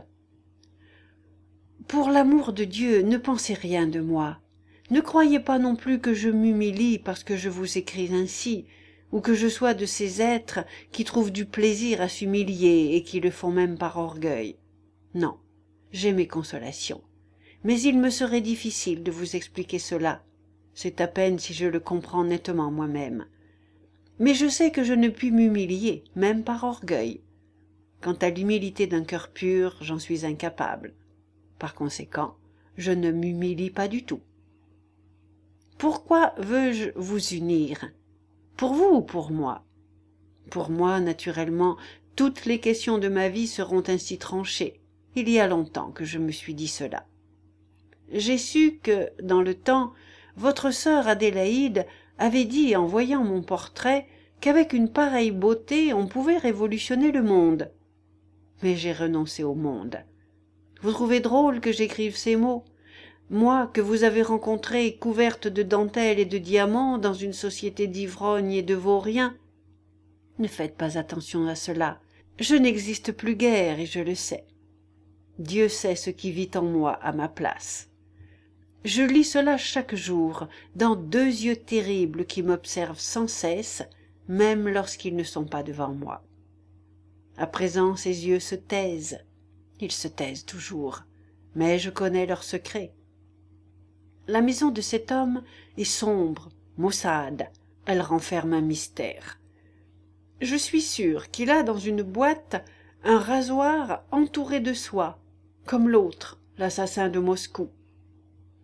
[SPEAKER 1] Pour l'amour de Dieu, ne pensez rien de moi. Ne croyez pas non plus que je m'humilie parce que je vous écris ainsi, ou que je sois de ces êtres qui trouvent du plaisir à s'humilier et qui le font même par orgueil. Non, j'ai mes consolations. Mais il me serait difficile de vous expliquer cela. C'est à peine si je le comprends nettement moi-même. Mais je sais que je ne puis m'humilier, même par orgueil. Quant à l'humilité d'un cœur pur, j'en suis incapable. Par conséquent, je ne m'humilie pas du tout. Pourquoi veux-je vous unir? Pour vous ou pour moi? Pour moi, naturellement, toutes les questions de ma vie seront ainsi tranchées. Il y a longtemps que je me suis dit cela. J'ai su que, dans le temps, votre sœur Adélaïde avait dit en voyant mon portrait qu'avec une pareille beauté on pouvait révolutionner le monde. Mais j'ai renoncé au monde. Vous trouvez drôle que j'écrive ces mots? Moi, que vous avez rencontrée couverte de dentelles et de diamants dans une société d'ivrognes et de vauriens? Ne faites pas attention à cela. Je n'existe plus guère et je le sais. Dieu sait ce qui vit en moi à ma place. Je lis cela chaque jour dans deux yeux terribles qui m'observent sans cesse, même lorsqu'ils ne sont pas devant moi. À présent, ces yeux se taisent. Ils se taisent toujours, mais je connais leurs secrets. La maison de cet homme est sombre, maussade, elle renferme un mystère. Je suis sûre qu'il a dans une boîte un rasoir entouré de soie, comme l'autre, l'assassin de Moscou.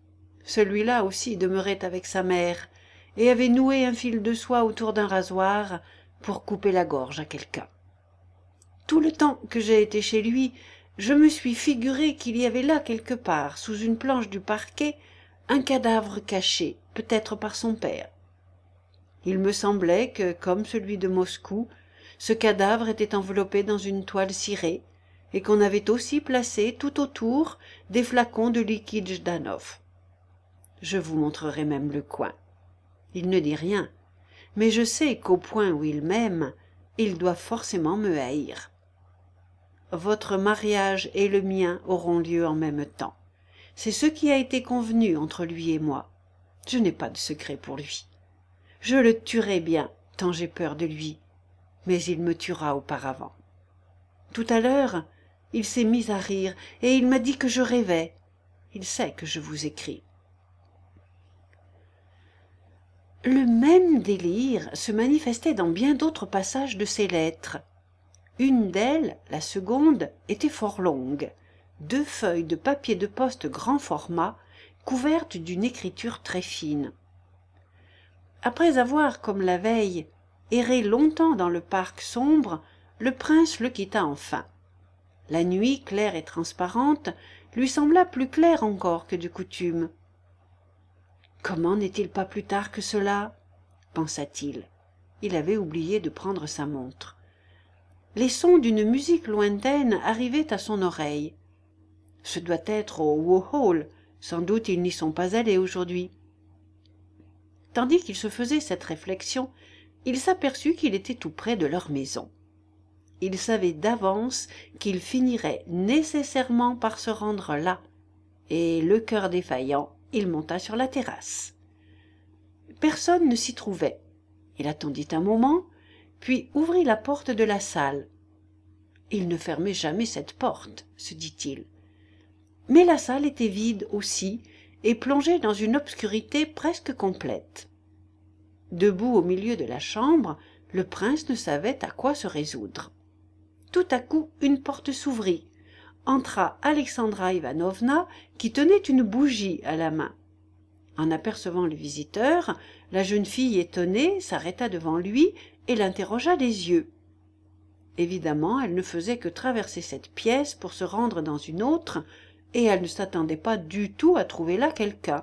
[SPEAKER 1] Celui-là aussi demeurait avec sa mère et avait noué un fil de soie autour d'un rasoir pour couper la gorge à quelqu'un. Tout le temps que j'ai été chez lui, je me suis figuré qu'il y avait là quelque part, sous une planche du parquet, un cadavre caché, peut-être par son père. Il me semblait que, comme celui de Moscou, ce cadavre était enveloppé dans une toile cirée et qu'on avait aussi placé tout autour des flacons de liquide Jdanov. Je vous montrerai même le coin. Il ne dit rien, mais je sais qu'au point où il m'aime, il doit forcément me haïr. Votre mariage et le mien auront lieu en même temps. C'est ce qui a été convenu entre lui et moi. Je n'ai pas de secret pour lui. Je le tuerai bien, tant j'ai peur de lui, mais il me tuera auparavant. Tout à l'heure, il s'est mis à rire, et il m'a dit que je rêvais. Il sait que je vous écris. Le même délire se manifestait dans bien d'autres passages de ses lettres. Une d'elles, la seconde, était fort longue, deux feuilles de papier de poste grand format, couvertes d'une écriture très fine. Après avoir, comme la veille, erré longtemps dans le parc sombre, le prince le quitta enfin. La nuit, claire et transparente, lui sembla plus claire encore que de coutume. Comment n'est-il pas plus tard que cela? Pensa-t-il. Il avait oublié de prendre sa montre. Les sons d'une musique lointaine arrivaient à son oreille. Ce doit être au Wohol, sans doute ils n'y sont pas allés aujourd'hui. Tandis qu'il se faisait cette réflexion, il s'aperçut qu'il était tout près de leur maison. Il savait d'avance qu'il finirait nécessairement par se rendre là, et le cœur défaillant, il monta sur la terrasse. Personne ne s'y trouvait. Il attendit un moment, puis ouvrit la porte de la salle. Il ne fermait jamais cette porte, se dit-il. Mais la salle était vide aussi, et plongée dans une obscurité presque complète. Debout au milieu de la chambre, le prince ne savait à quoi se résoudre. Tout à coup, une porte s'ouvrit. Entra Alexandra Ivanovna, qui tenait une bougie à la main. En apercevant le visiteur, la jeune fille étonnée s'arrêta devant lui et l'interrogea des yeux. Évidemment, elle ne faisait que traverser cette pièce pour se rendre dans une autre, et elle ne s'attendait pas du tout à trouver là quelqu'un.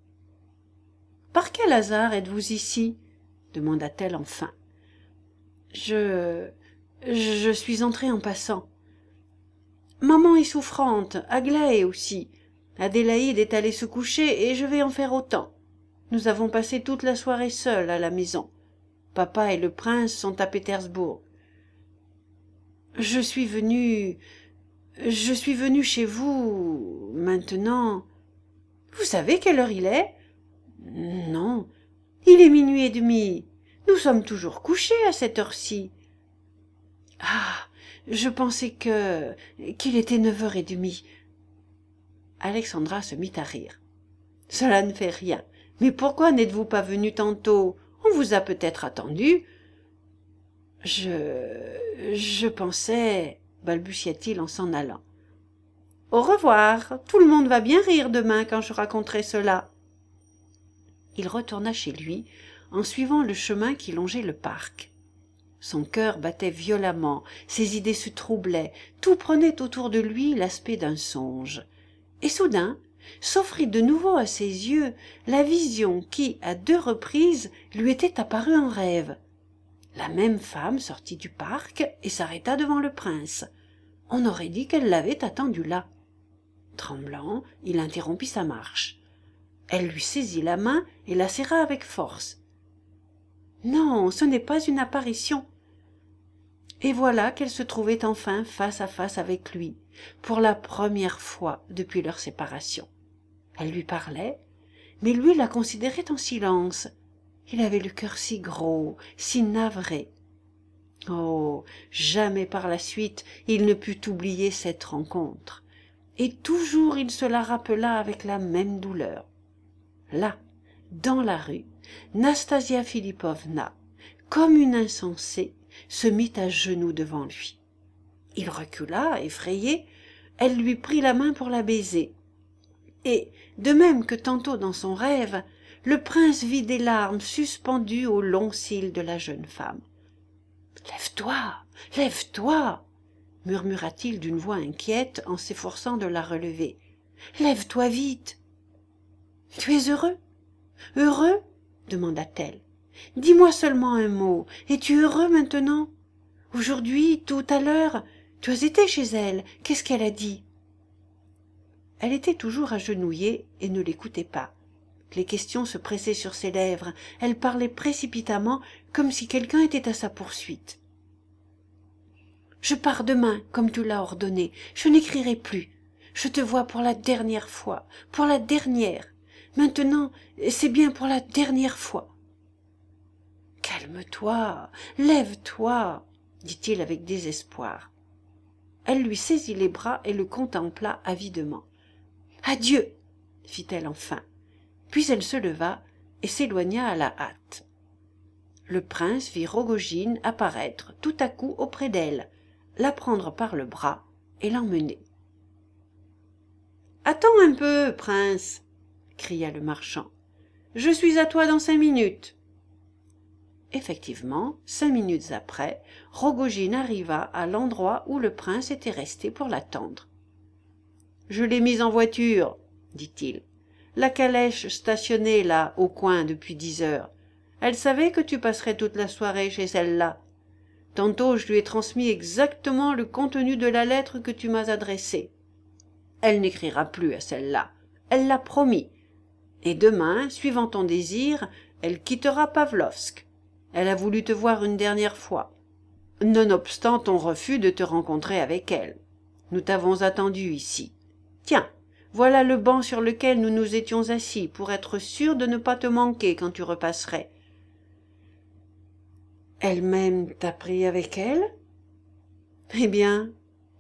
[SPEAKER 1] « Par quel hasard êtes-vous ici ?» demanda-t-elle enfin. « Je... je suis entrée en passant. Maman est souffrante, Aglaé aussi. Adélaïde est allée se coucher et je vais en faire autant. Nous avons passé toute la soirée seuls à la maison. Papa et le prince sont à Pétersbourg. Je suis venue... Je suis venue chez vous... Maintenant... Vous savez quelle heure il est? Non. Il est minuit et demi. Nous sommes toujours couchés à cette heure-ci. Ah, je pensais que... qu'il était neuf heures et demie. Alexandra se mit à rire. Cela ne fait rien. Mais pourquoi n'êtes-vous pas venu tantôt? On vous a peut-être attendu. Je... je pensais... balbutia-t-il en s'en allant. Au revoir. Tout le monde va bien rire demain quand je raconterai cela. Il retourna chez lui en suivant le chemin qui longeait le parc. Son cœur battait violemment, ses idées se troublaient, tout prenait autour de lui l'aspect d'un songe. Et soudain, s'offrit de nouveau à ses yeux la vision qui, à deux reprises, lui était apparue en rêve. La même femme sortit du parc et s'arrêta devant le prince. On aurait dit qu'elle l'avait attendu là. Tremblant, il interrompit sa marche. Elle lui saisit la main et la serra avec force. Non, ce n'est pas une apparition. Et voilà qu'elle se trouvait enfin face à face avec lui, pour la première fois depuis leur séparation. Elle lui parlait, mais lui la considérait en silence. Il avait le cœur si gros, si navré. Oh, jamais par la suite il ne put oublier cette rencontre. Et toujours il se la rappela avec la même douleur. Là, dans la rue, Nastasia Philippovna, comme une insensée, se mit à genoux devant lui. Il recula, effrayé, elle lui prit la main pour la baiser. Et, de même que tantôt dans son rêve, le prince vit des larmes suspendues aux longs cils de la jeune femme. « Lève-toi, lève-toi » murmura-t-il d'une voix inquiète en s'efforçant de la relever. « Lève-toi vite !»« Tu es heureux ? Heureux ?» demanda-t-elle. « Dis-moi seulement un mot. Es-tu heureux maintenant ? Aujourd'hui, tout à l'heure, tu as été chez elle. Qu'est-ce qu'elle a dit ?» Elle était toujours agenouillée et ne l'écoutait pas. Les questions se pressaient sur ses lèvres. Elle parlait précipitamment, comme si quelqu'un était à sa poursuite. « Je pars demain, comme tu l'as ordonné. Je n'écrirai plus. Je te vois pour la dernière fois, pour la dernière. Maintenant, c'est bien pour la dernière fois. »« Calme-toi, lève-toi, » dit-il avec désespoir. Elle lui saisit les bras et le contempla avidement. « Adieu !» fit-elle enfin. Puis elle se leva et s'éloigna à la hâte. Le prince vit Rogojine apparaître tout à coup auprès d'elle, la prendre par le bras et l'emmener. « Attends un peu, prince !» cria le marchand. « Je suis à toi dans cinq minutes. » Effectivement, cinq minutes après, Rogojine arriva à l'endroit où le prince était resté pour l'attendre. « Je l'ai mise en voiture, » dit-il. « La calèche stationnée là, au coin, depuis dix heures. Elle savait que tu passerais toute la soirée chez celle-là. Tantôt je lui ai transmis exactement le contenu de la lettre que tu m'as adressée. Elle n'écrira plus à celle-là, elle l'a promis. Et demain, suivant ton désir, elle quittera Pavlovsk. Elle a voulu te voir une dernière fois, nonobstant ton refus de te rencontrer avec elle. Nous t'avons attendu ici. Tiens, voilà le banc sur lequel nous nous étions assis pour être sûrs de ne pas te manquer quand tu repasserais. » « Elle-même t'a pris avec elle ?»« Eh bien, quoi ?»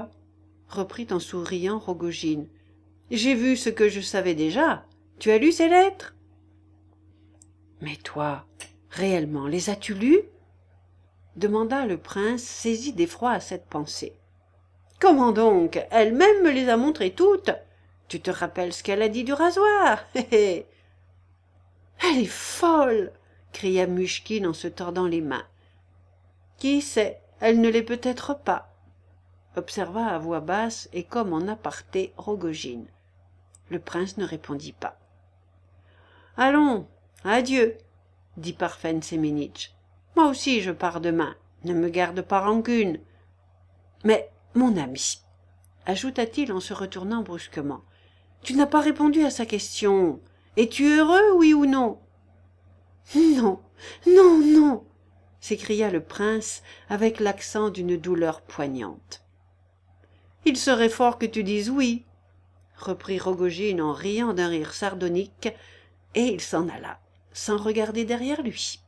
[SPEAKER 1] reprit en souriant Rogojine. « J'ai vu ce que je savais déjà. Tu as lu ces lettres ?»« Mais toi, réellement, les as-tu lues ?» demanda le prince, saisi d'effroi à cette pensée. « Comment donc ? Elle-même me les a montrées toutes. Tu te rappelles ce qu'elle a dit du rasoir ? Hé hé !»« Elle est folle !» cria Muchkine en se tordant les mains. « Qui sait, elle ne l'est peut-être pas » observa à voix basse et comme en aparté Rogojine. Le prince ne répondit pas. « Allons, adieu » dit Parfen Semenitch. « Moi aussi je pars demain, ne me garde pas rancune. Mais, mon ami, ajouta-t-il en se retournant brusquement, tu n'as pas répondu à sa question. Es-tu heureux, oui ou non ?»« Non, non, non !» s'écria le prince avec l'accent d'une douleur poignante. « Il serait fort que tu dises oui !» reprit Rogojine en riant d'un rire sardonique, et il s'en alla, sans regarder derrière lui.